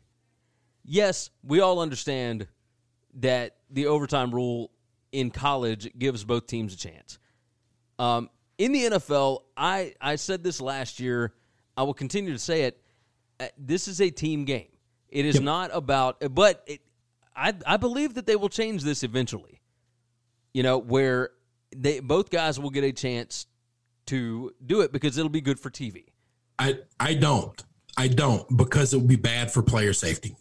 yes, we all understand that the overtime rule in college gives both teams a chance. Um, in the N F L, I, I said this last year. I will continue to say it. Uh, this is a team game. It is yep. not about, but it, I I believe that they will change this eventually. You know, where they both guys will get a chance to do it because it'll be good for T V. I I don't. I don't because it will be bad for player safety.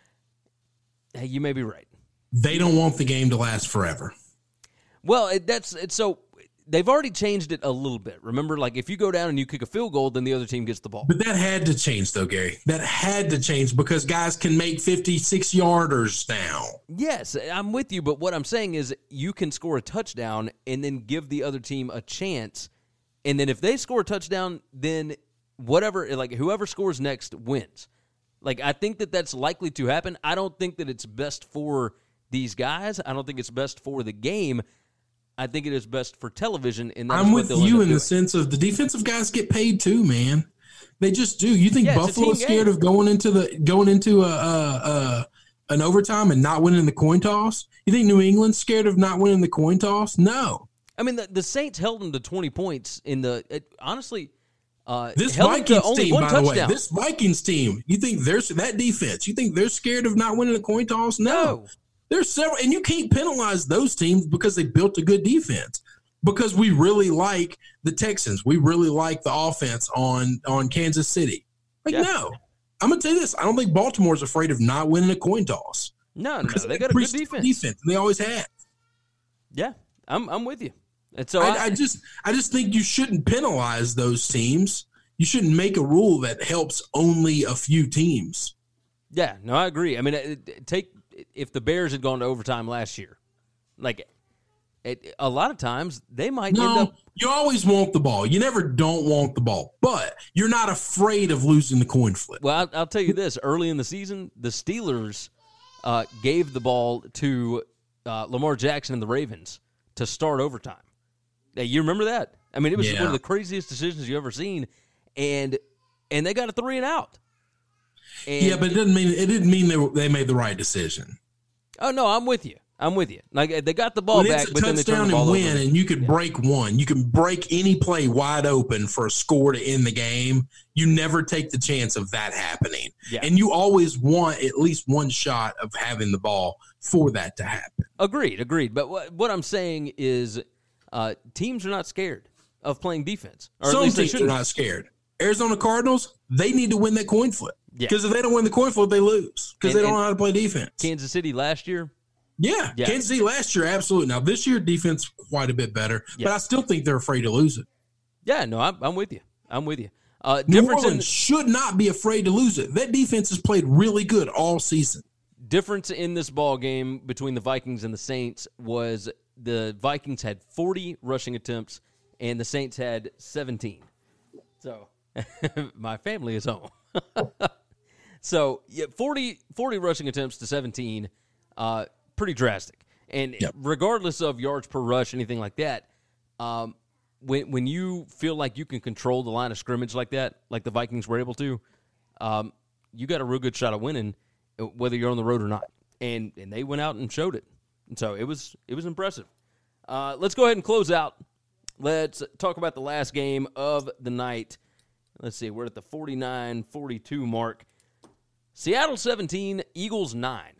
Hey, you may be right. They don't want the game to last forever. Well, it, that's it's so they've already changed it a little bit. Remember, like if you go down and you kick a field goal, then the other team gets the ball. But that had to change, though, Gary. That had to change because guys can make fifty-six yarders now. Yes, I'm with you. But what I'm saying is you can score a touchdown and then give the other team a chance. And then if they score a touchdown, then whatever, like whoever scores next wins. Like I think that that's likely to happen. I don't think that it's best for these guys. I don't think it's best for the game. I think it is best for television. And I'm with you in the sense of the defensive guys get paid too, man. They just do. You think yeah, Buffalo's scared game. of going into the going into a, a, a an overtime and not winning the coin toss? You think New England's scared of not winning the coin toss? No. I mean, the, the Saints held them to twenty points in the it, honestly. Uh, this Vikings team, by touchdown. the way, this Vikings team. You think there's that defense? You think they're scared of not winning a coin toss? No. no. There's several, and you can't penalize those teams because they built a good defense. Because we really like the Texans, we really like the offense on on Kansas City. Like, yeah. no, I'm gonna tell you this: I don't think Baltimore's afraid of not winning a coin toss. No, no, no. They got a good defense. defense. They always have. Yeah, I'm I'm with you. And so I, I, I just I just think you shouldn't penalize those teams. You shouldn't make a rule that helps only a few teams. Yeah, no, I agree. I mean, take. If the Bears had gone to overtime last year, like it, a lot of times they might no, end up. You always want the ball. You never don't want the ball, but you're not afraid of losing the coin flip. Well, I'll, I'll tell you this: early in the season, the Steelers uh, gave the ball to uh, Lamar Jackson and the Ravens to start overtime. Hey, you remember that? I mean, it was Yeah. one of the craziest decisions you ever seen, and and they got a three and out. And, yeah, but it doesn't mean it didn't mean they were, they made the right decision. Oh no, I'm with you. I'm with you. Like they got the ball When back, it's a but then they turned touchdown the and ball win, over. and you could Yeah. break one. You can break any play wide open for a score to end the game. You never take the chance of that happening. Yeah. And you always want at least one shot of having the ball for that to happen. Agreed, agreed. But what, what I'm saying is uh, teams are not scared of playing defense. Or at Some least they teams are shouldn't. not scared. Arizona Cardinals, they need to win that coin flip. Yeah. Because if they don't win the coin flip, they lose. Because And- they don't and know how to play defense. Kansas City last year, Yeah, Yeah. Kansas City last year, absolutely. Now, this year, defense quite a bit better. Yeah. But I still think they're afraid to lose it. yeah, no, I'm, I'm with you. I'm with you. Uh, New difference Orleans in should not be afraid to lose it. That defense has played really good all season. difference in this ball game between the Vikings and the Saints was the Vikings had forty rushing attempts and the Saints had seventeen. So my family is home. So yeah, forty, forty rushing attempts to seventeen, uh, pretty drastic. And Yep. regardless of yards per rush, anything like that, um, when when you feel like you can control the line of scrimmage like that, like the Vikings were able to, um, you got a real good shot of winning, whether you're on the road or not. And and they went out and showed it. And so it was it was impressive. Uh, let's go ahead and close out. Let's talk about the last game of the night. Let's see, we're at the forty-nine forty-two mark. Seattle seventeen, Eagles nine.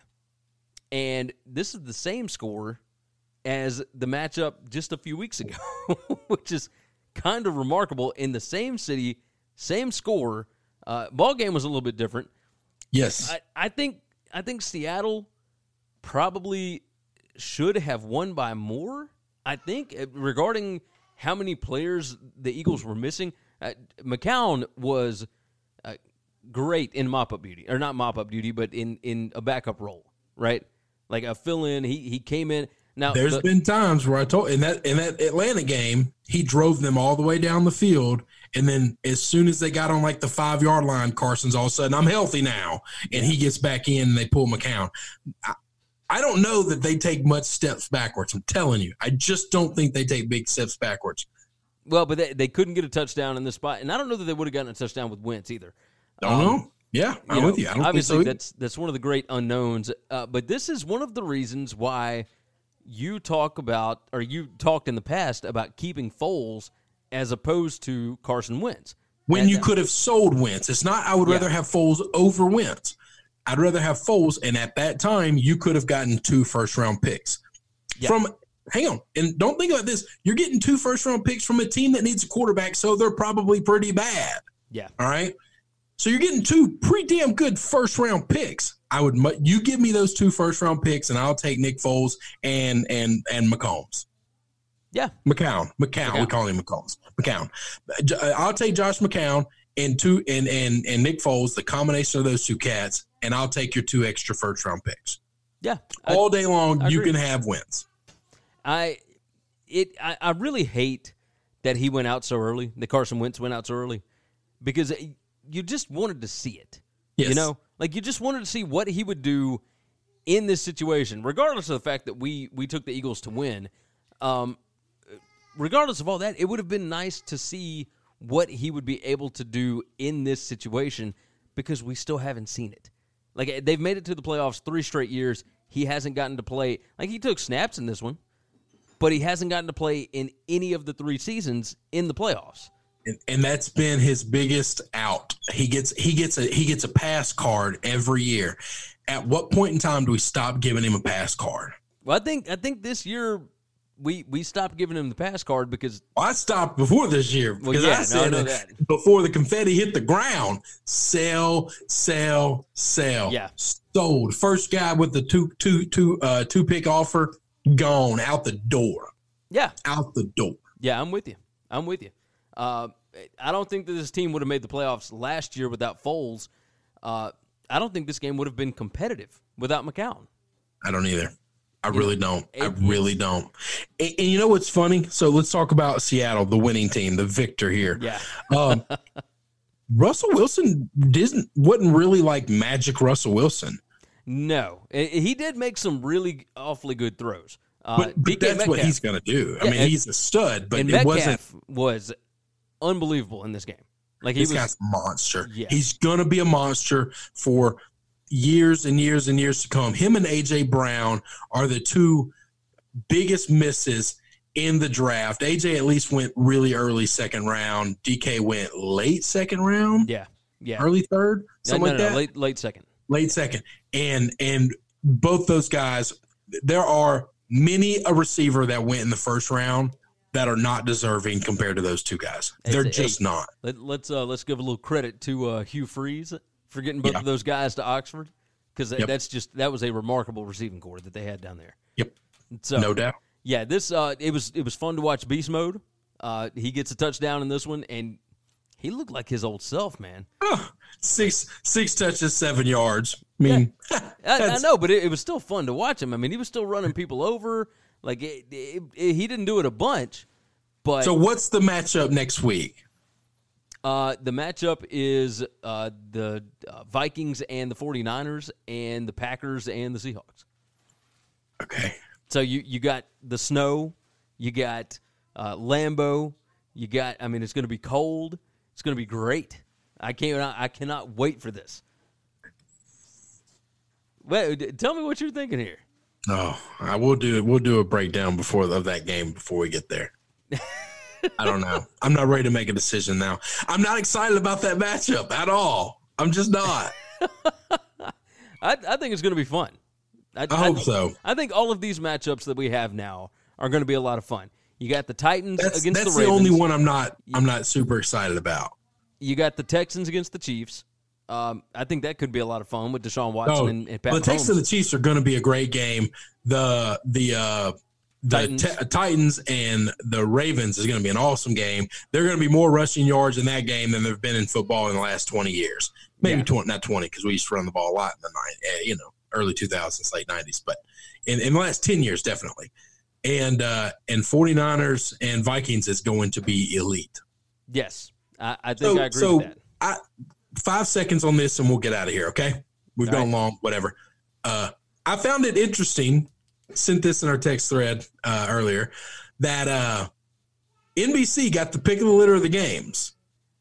And this is the same score as the matchup just a few weeks ago, which is kind of remarkable. In the same city, same score. Uh, ball game was a little bit different. Yes. I, I think I think Seattle probably should have won by more. I think uh, regarding how many players the Eagles were missing, uh, McCown was uh, great in mop-up duty, or not mop-up duty, but in, in a backup role, right? Like a fill-in. He he came in. Now There's the, been times where I told in that in that Atlanta game, he drove them all the way down the field, and then as soon as they got on like the five yard line, Carson's all of a sudden, I'm healthy now, and he gets back in and they pull McCown. I, I don't know that they take much steps backwards. I'm telling you, I just don't think they take big steps backwards. well, but they, they couldn't get a touchdown in this spot, and I don't know that they would have gotten a touchdown with Wentz either. Don't Um, know. Yeah, I'm you know, with you. I don't obviously, think so. that's that's one of the great unknowns. Uh, but this is one of the reasons why you talk about, or you talked in the past about keeping Foles as opposed to Carson Wentz. When And, you uh, could have sold Wentz. It's not I would Yeah. rather have Foles over Wentz. I'd rather have Foles, and at that time, you could have gotten two first-round picks. Yeah. From hang on, and don't think about this. You're getting two first-round picks from a team that needs a quarterback, so they're probably pretty bad. yeah, All right? So you're getting two pretty damn good first-round picks. I would mu- you give me those two first-round picks, and I'll take Nick Foles and and and McCombs. yeah, McCown, McCown, we McCown. call him McCombs. McCown. J- uh, I'll take Josh McCown and two and and and Nick Foles, the combination of those two cats, and I'll take your two extra first round picks. yeah. I- All day long, I you agree. can have wins. I it I, I really hate that he went out so early. That Carson Wentz went out so early because you just wanted to see it. Yes. You know, like you just wanted to see what he would do in this situation, regardless of the fact that we we took the Eagles to win. Um, regardless of all that, it would have been nice to see what he would be able to do in this situation because we still haven't seen it. Like they've made it to the playoffs three straight years. He hasn't gotten to play. Like he took snaps in this one, but he hasn't gotten to play in any of the three seasons in the playoffs. And, and that's been his biggest out. He gets he gets a he gets a pass card every year. At what point in time do we stop giving him a pass card? Well, I think I think this year we we stopped giving him the pass card because Well, I stopped before this year Well, because yeah, I no, I said know that that. before the confetti hit the ground, sell, sell, sell. Yeah. Sold. First guy with the two two two uh two pick offer, gone out the door. yeah, Out the door. yeah, I'm with you. I'm with you. Uh, I don't think that this team would have made the playoffs last year without Foles. Uh, I don't think this game would have been competitive without McCown. I don't either. I You really know, don't. I it- really don't. And, and you know what's funny? So let's talk about Seattle, the winning team, the victor here. Yeah, Um, Russell Wilson didn't wasn't really like magic Russell Wilson. no, I- he did make some really awfully good throws. Uh, but, but D K that's Metcalf, what he's going to do. I Yeah, mean, and- he's a stud, but and it Metcalf wasn't. was unbelievable in this game. Like he This was, guy's a monster. Yeah. He's going to be a monster for years and years and years to come. Him and A J Brown are the two biggest misses in the draft. A J at least went really early second round. D K went late second round. yeah, yeah, Early third, no, something no, like no, that. late late second. Late second. And and both those guys, there are many a receiver that went in the first round that are not deserving compared to those two guys. Hey, They're hey, just not. Let, let's uh, let's give a little credit to uh, Hugh Freeze for getting both Yeah. of those guys to Oxford, because Yep. that's just that was a remarkable receiving core that they had down there. Yep. So No doubt. yeah, this uh, it was it was fun to watch Beast Mode. Uh, he gets a touchdown in this one, and he looked like his old self, man. Oh, six six touches, seven yards. I mean, I, I that's- know, but it, it was still fun to watch him. I mean, he was still running people over. Like it, it, it- he didn't do it a bunch, but So what's the matchup next week? uh, the matchup is uh, the uh, Vikings and the 49ers and the Packers and the Seahawks. Okay. So you, you got the snow, you got uh, Lambeau, you got. I mean, it's going to be cold. It's going to be great. I can't. I cannot wait for this. Wait, tell me what you're thinking here. Oh, I will do we'll do a breakdown before of that game before we get there. I don't know. I'm not ready to make a decision now. I'm not excited about that matchup at all. I'm just not. I, I think it's going to be fun. I, I hope so. I think all of these matchups that we have now are going to be a lot of fun. You got the Titans That's, against that's the the, Ravens. only one I'm not I'm not super excited about. You got the Texans against the Chiefs. Um, I think that could be a lot of fun with Deshaun Watson Oh, and, and Pat well, the Texans and Mahomes. the Chiefs are going to be a great game. The the uh, the Titans. Titans. Titans and the Ravens is going to be an awesome game. They're going to be more rushing yards in that game than there've been in football in the last twenty years. Maybe Yeah. twenty, not twenty, because we used to run the ball a lot in the nine, you know, early two thousands, late nineties, but in, in the last ten years, definitely. And uh, and 49ers and Vikings is going to be elite. Yes, I, I think So, I agree so with that. I, five seconds on this and we'll get out of here, okay? We've All gone right. long, whatever. Uh, I found it interesting, sent this in our text thread uh, earlier, that uh, N B C got the pick of the litter of the games,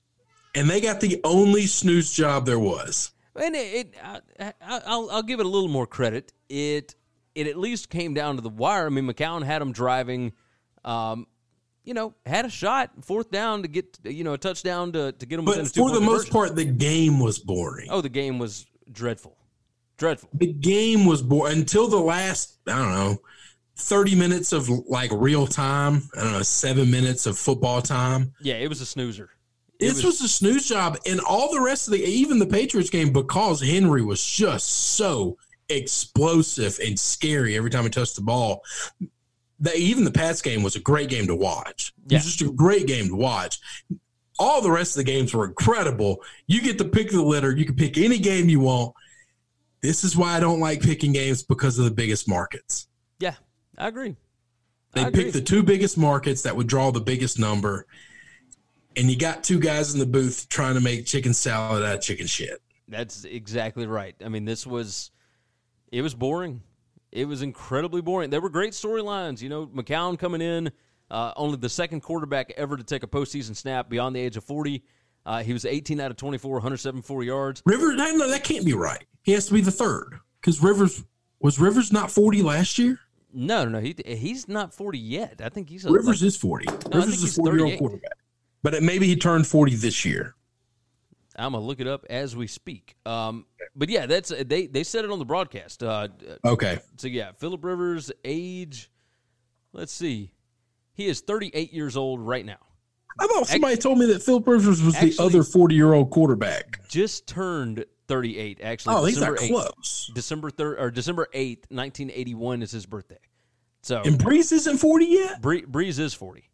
and they got the only snooze job there was. And it, it I, I, I'll, I'll give it a little more credit. It it at least came down to the wire. I mean, McCown had him driving, um, you know, had a shot, fourth down to get, you know, a touchdown to, to get him within But a two-point for the most conversion. part, the game was boring. Oh, the game was dreadful. Dreadful. The game was boring until the last, I don't know, thirty minutes of like real time. I don't know, seven minutes of football time. Yeah, it was a snoozer. It This was, a snooze job, and all the rest of the, even the Patriots game, because Henry was just so explosive and scary every time he touched the ball. That even the Pats game was a great game to watch. It Yeah. was just a great game to watch. All the rest of the games were incredible. You get to pick the litter. You can pick any game you want. This is why I don't like picking games, because of the biggest markets. Yeah, I agree. They I agree. picked the two biggest markets that would draw the biggest number, and you got two guys in the booth trying to make chicken salad out of chicken shit. That's exactly right. I mean, this was, it was boring. It was incredibly boring. There were great storylines. You know, McCown coming in, uh, only the second quarterback ever to take a postseason snap beyond the age of forty. Uh, he was eighteen out of twenty-four, one hundred seventy-four yards. Rivers, no, that can't be right. He has to be the third, because Rivers was Rivers not forty last year. No, no, no. He he's not forty yet. I think he's a, Rivers like, is forty. I think Rivers is he's a forty-year-old thirty-eight. quarterback, but it, maybe he turned forty this year. I'm gonna look it up as we speak. Um, but yeah, that's they they said it on the broadcast. Uh, Okay, so yeah, Phillip Rivers' age. Let's see, he is thirty-eight years old right now. I thought somebody told me that Phillip Rivers was Actually- the other forty-year-old quarterback. Just turned thirty-eight. Actually, Oh, he's December not eighth. close. December third or December eighth, nineteen eighty-one is his birthday. So And Breeze isn't forty yet, Bree, Breeze is forty.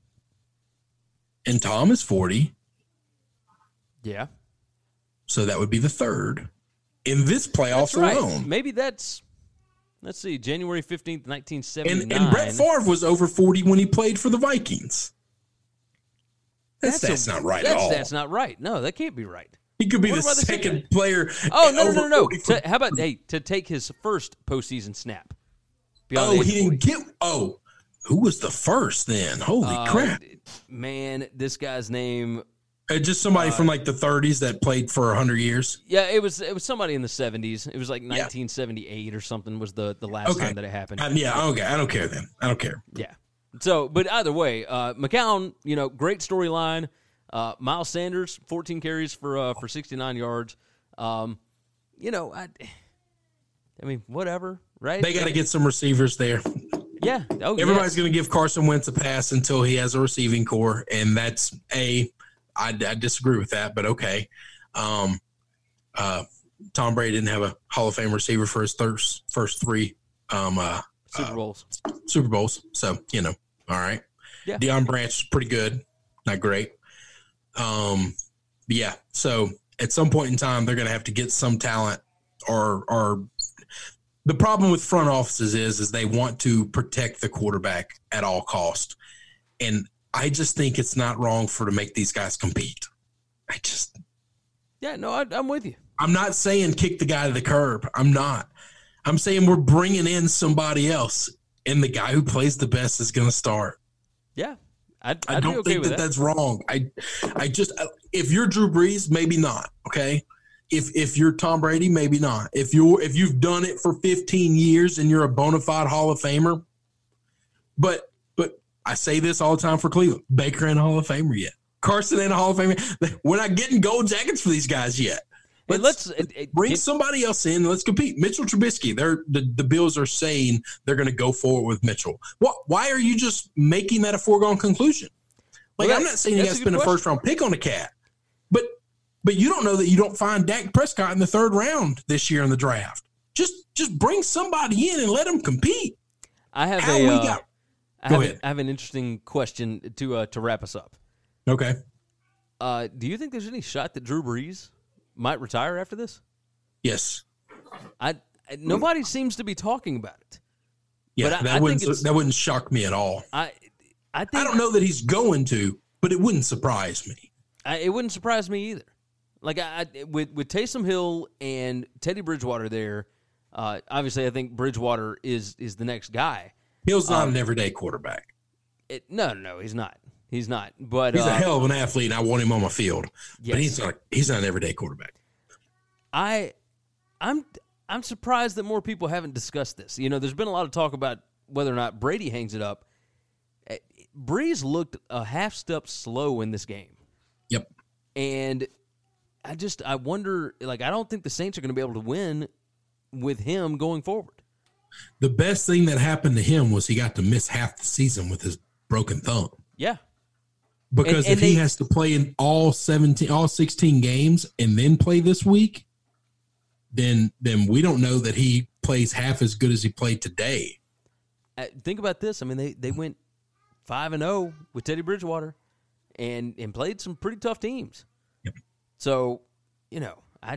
and Tom is forty, Yeah, so that would be the third in this playoffs that's right. alone. Maybe that's. Let's see, January fifteenth, nineteen seventy-nine. And, and Brett Favre was over forty when he played for the Vikings. That's, that's, a- not right that's, at all. That's not right. No, that can't be right. He could be What the about the second second? player. Oh no, no, over no, no! forty for- To- how about hey to take his first postseason snap? beyond Oh, the he age of didn't get. Oh, who was the first then? Holy Uh, crap! Man, this guy's name. Uh, just somebody uh, from like the thirties that played for a hundred years. Yeah, it was it was somebody in the seventies. It was like Yeah. nineteen seventy-eight or something was the, the last Okay. time that it happened. Um, yeah, okay. I don't care then. I don't care. Yeah. So, but either way, uh, McCown, you know, great storyline. Uh, Miles Sanders, fourteen carries for uh, for sixty-nine yards. Um, you know, I, I mean, whatever, right? They got to get some receivers there. Yeah. Oh, Everybody's yes. going to give Carson Wentz a pass until he has a receiving core, and that's a. I, I disagree with that, but okay. Um, uh, Tom Brady didn't have a Hall of Fame receiver for his first first three um, uh, Super Bowls. Uh, Super Bowls, so you know, all right. Yeah. Deion Branch is pretty good, not great. Um, yeah. So at some point in time, they're going to have to get some talent, or or the problem with front offices is is they want to protect the quarterback at all cost, and I just think it's not wrong for to make these guys compete. I just Yeah, no, I, I'm with you. I'm not saying kick the guy to the curb. I'm not. I'm saying we're bringing in somebody else, and the guy who plays the best is going to start. Yeah. I'd, I I'd don't be okay think with that, that that's wrong. I, I just if you're Drew Brees, maybe not. Okay, if if you're Tom Brady, maybe not. If you if you've done it for fifteen years and you're a bona fide Hall of Famer, but but I say this all the time for Cleveland, Baker ain't a Hall of Famer yet. Carson ain't a Hall of Famer. We're not getting gold jackets for these guys yet. Hey, Let's, let's it, it, bring can- somebody else in. Let's compete. Mitchell Trubisky. They're the, the Bills are saying they're going to go forward with Mitchell. What? Why are you just making that a foregone conclusion? Like Well, I'm that- not saying you got that's to a good spend a first round pick on a cat, but but you don't know that you don't find Dak Prescott in the third round this year in the draft. Just just bring somebody in and let them compete. I have How a. we Uh, got? I Go have, ahead. a, I have an interesting question to uh, to wrap us up. Okay. Uh, do you think there's any shot that Drew Brees might retire after this? Yes. I, I nobody seems to be talking about it. Yeah. But I- that I think wouldn't it's- that wouldn't shock me at all. I I think I don't know that he's going to, but it wouldn't surprise me. I, it wouldn't surprise me either. Like I, I with with Taysom Hill and Teddy Bridgewater there, uh, obviously I think Bridgewater is is the next guy. Hill's not Um, an everyday quarterback. It, no, no, no, he's not. He's not. But He's uh, a hell of an athlete, and I want him on my field. Yes. But he's not. He's not an everyday quarterback. I, I'm I'm surprised that more people haven't discussed this. You know, there's been a lot of talk about whether or not Brady hangs it up. Eh, Breeze looked a half step slow in this game, Yep. and I just I wonder. Like, I don't think the Saints are going to be able to win with him going forward. The best thing that happened to him was he got to miss half the season with his broken thumb. Yeah, Because And- if and he they- has to play in all seventeen, all sixteen games, and then play this week, then then we don't know that he plays half as good as he played today. Uh, think about this. I mean, they they went five and zero with Teddy Bridgewater, and and played some pretty tough teams. Yep. So, you know, I. I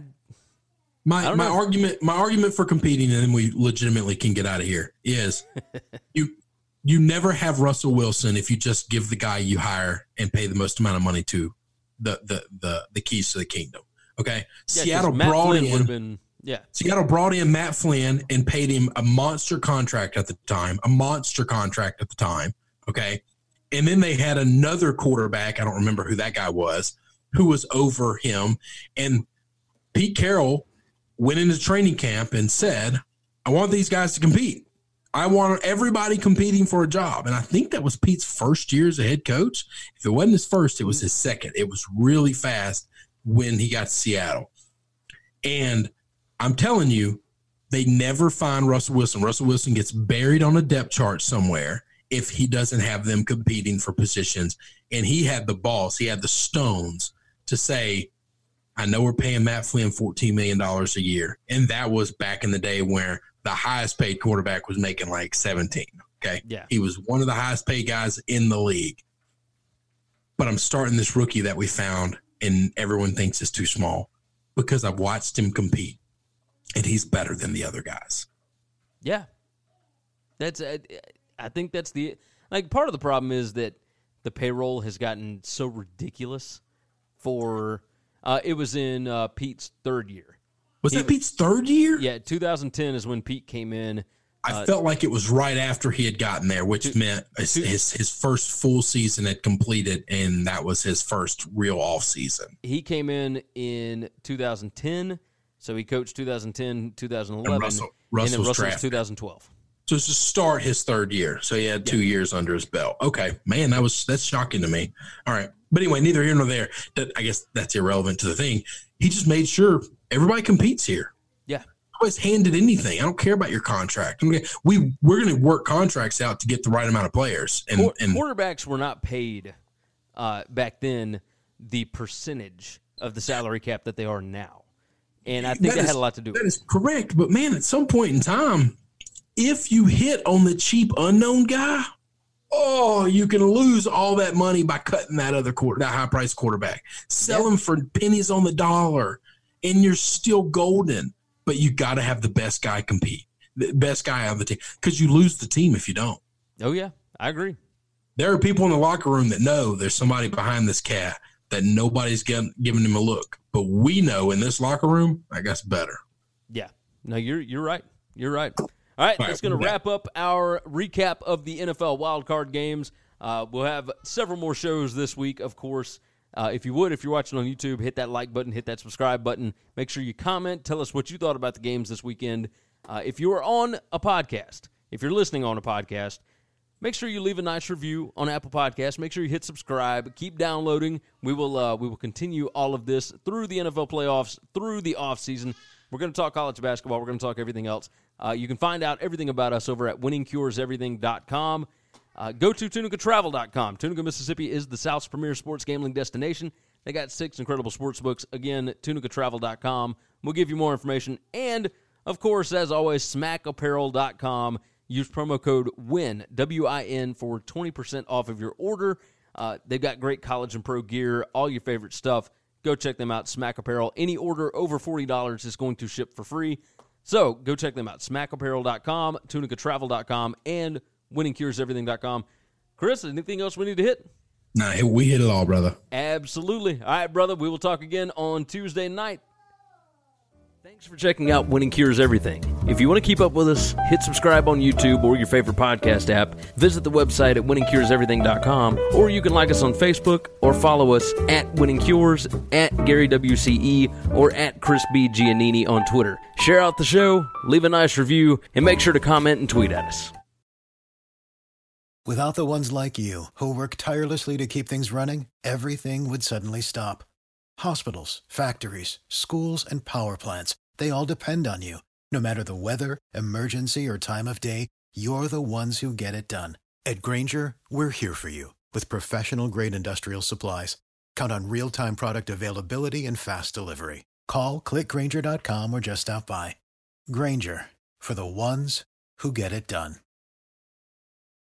My don't my know. argument my argument for competing, and then we legitimately can get out of here, is you you never have Russell Wilson if you just give the guy you hire and pay the most amount of money to the the the, the keys to the kingdom. Okay, Yeah, 'cause Seattle Matt brought Flynn would in have been yeah. Seattle brought in Matt Flynn and paid him a monster contract at the time, a monster contract at the time. Okay, and then they had another quarterback. I don't remember who that guy was, who was over him, and Pete Carroll went into training camp and said, I want these guys to compete. I want everybody competing for a job. And I think that was Pete's first year as a head coach. If it wasn't his first, it was his second. It was really fast when he got to Seattle. And I'm telling you, they never find Russell Wilson. Russell Wilson gets buried on a depth chart somewhere if he doesn't have them competing for positions. And he had the balls, he had the stones to say, I know we're paying Matt Flynn fourteen million dollars a year. And that was back in the day where the highest paid quarterback was making like seventeen. Okay. Yeah. He was one of the highest paid guys in the league. But I'm starting this rookie that we found, and everyone thinks is too small because I've watched him compete, and he's better than the other guys. Yeah. That's uh, I think that's the like part of the problem is that the payroll has gotten so ridiculous for uh, it was in uh, Pete's third year. Was He- that Pete's third year? Yeah, two thousand ten is when Pete came in. I Uh, felt like it was right after he had gotten there, which two, meant his, two, his his first full season had completed, and that was his first real off season. He came in in two thousand ten, so he coached two thousand ten, two thousand eleven, And Russell, and Russell's then Russell's drafted. two thousand twelve. So it's to start his third year. So he had two yeah. years under his belt. Okay, man, that was that's shocking to me. All right, but anyway, neither here nor there. That I guess that's irrelevant to the thing. He just made sure everybody competes here. Yeah. Nobody's handed anything. I don't care about your contract. I mean, we we're going to work contracts out to get the right amount of players. And, Qu- and quarterbacks were not paid uh, back then the percentage of the salary cap that they are now, and I think that, that is, had a lot to do with it. That is correct. But man, at some point in time, if you hit on the cheap unknown guy, oh, you can lose all that money by cutting that other quarter, that high price quarterback. Sell yeah. him for pennies on the dollar, and you're still golden. But you got to have the best guy compete, the best guy on the team, because you lose the team if you don't. Oh, yeah, I agree. There are people in the locker room that know there's somebody behind this cat that nobody's giving, giving him a look. But we know in this locker room, I guess better. Yeah. No, you're you're right. You're right. All right, All that's right, going to wrap up our recap of the N F L wildcard games. Uh, we'll have several more shows this week, of course. Uh, if you would, if you're watching on YouTube, hit that like button, hit that subscribe button. Make sure you comment. Tell us what you thought about the games this weekend. Uh, if you are on a podcast, if you're listening on a podcast, make sure you leave a nice review on Apple Podcasts. Make sure you hit subscribe. Keep downloading. We will uh, we will continue all of this through the N F L playoffs, through the offseason. We're going to talk college basketball. We're going to talk everything else. Uh, you can find out everything about us over at winning cures everything dot com. Uh, go to tunica travel dot com. Tunica, Mississippi is the South's premier sports gambling destination. They got six incredible sports books. Again, tunica travel dot com. We'll give you more information. And, of course, as always, smack apparel dot com. Use promo code WIN, W I N, for twenty percent off of your order. Uh, they've got great college and pro gear, all your favorite stuff. Go check them out, Smack Apparel. Any order over forty dollars is going to ship for free. So go check them out, smack apparel dot com, tunica travel dot com, and winning cures everything dot com. Chris, anything else we need to hit? Nah, we hit it all, brother. Absolutely. All right, brother, we will talk again on Tuesday night. Thanks for checking out Winning Cures Everything. If you want to keep up with us, hit subscribe on YouTube or your favorite podcast app. Visit the website at winning cures everything dot com, or you can like us on Facebook or follow us at Winning Cures, at Gary W C E, or at Chris B. Giannini on Twitter. Share out the show, leave a nice review, and make sure to comment and tweet at us. Without the ones like you, who work tirelessly to keep things running, everything would suddenly stop. Hospitals, factories, schools, and power plants, they all depend on you. No matter the weather, emergency, or time of day, you're the ones who get it done. At Grainger, we're here for you with professional-grade industrial supplies. Count on real-time product availability and fast delivery. Call, click grainger dot com, or just stop by. Grainger, for the ones who get it done.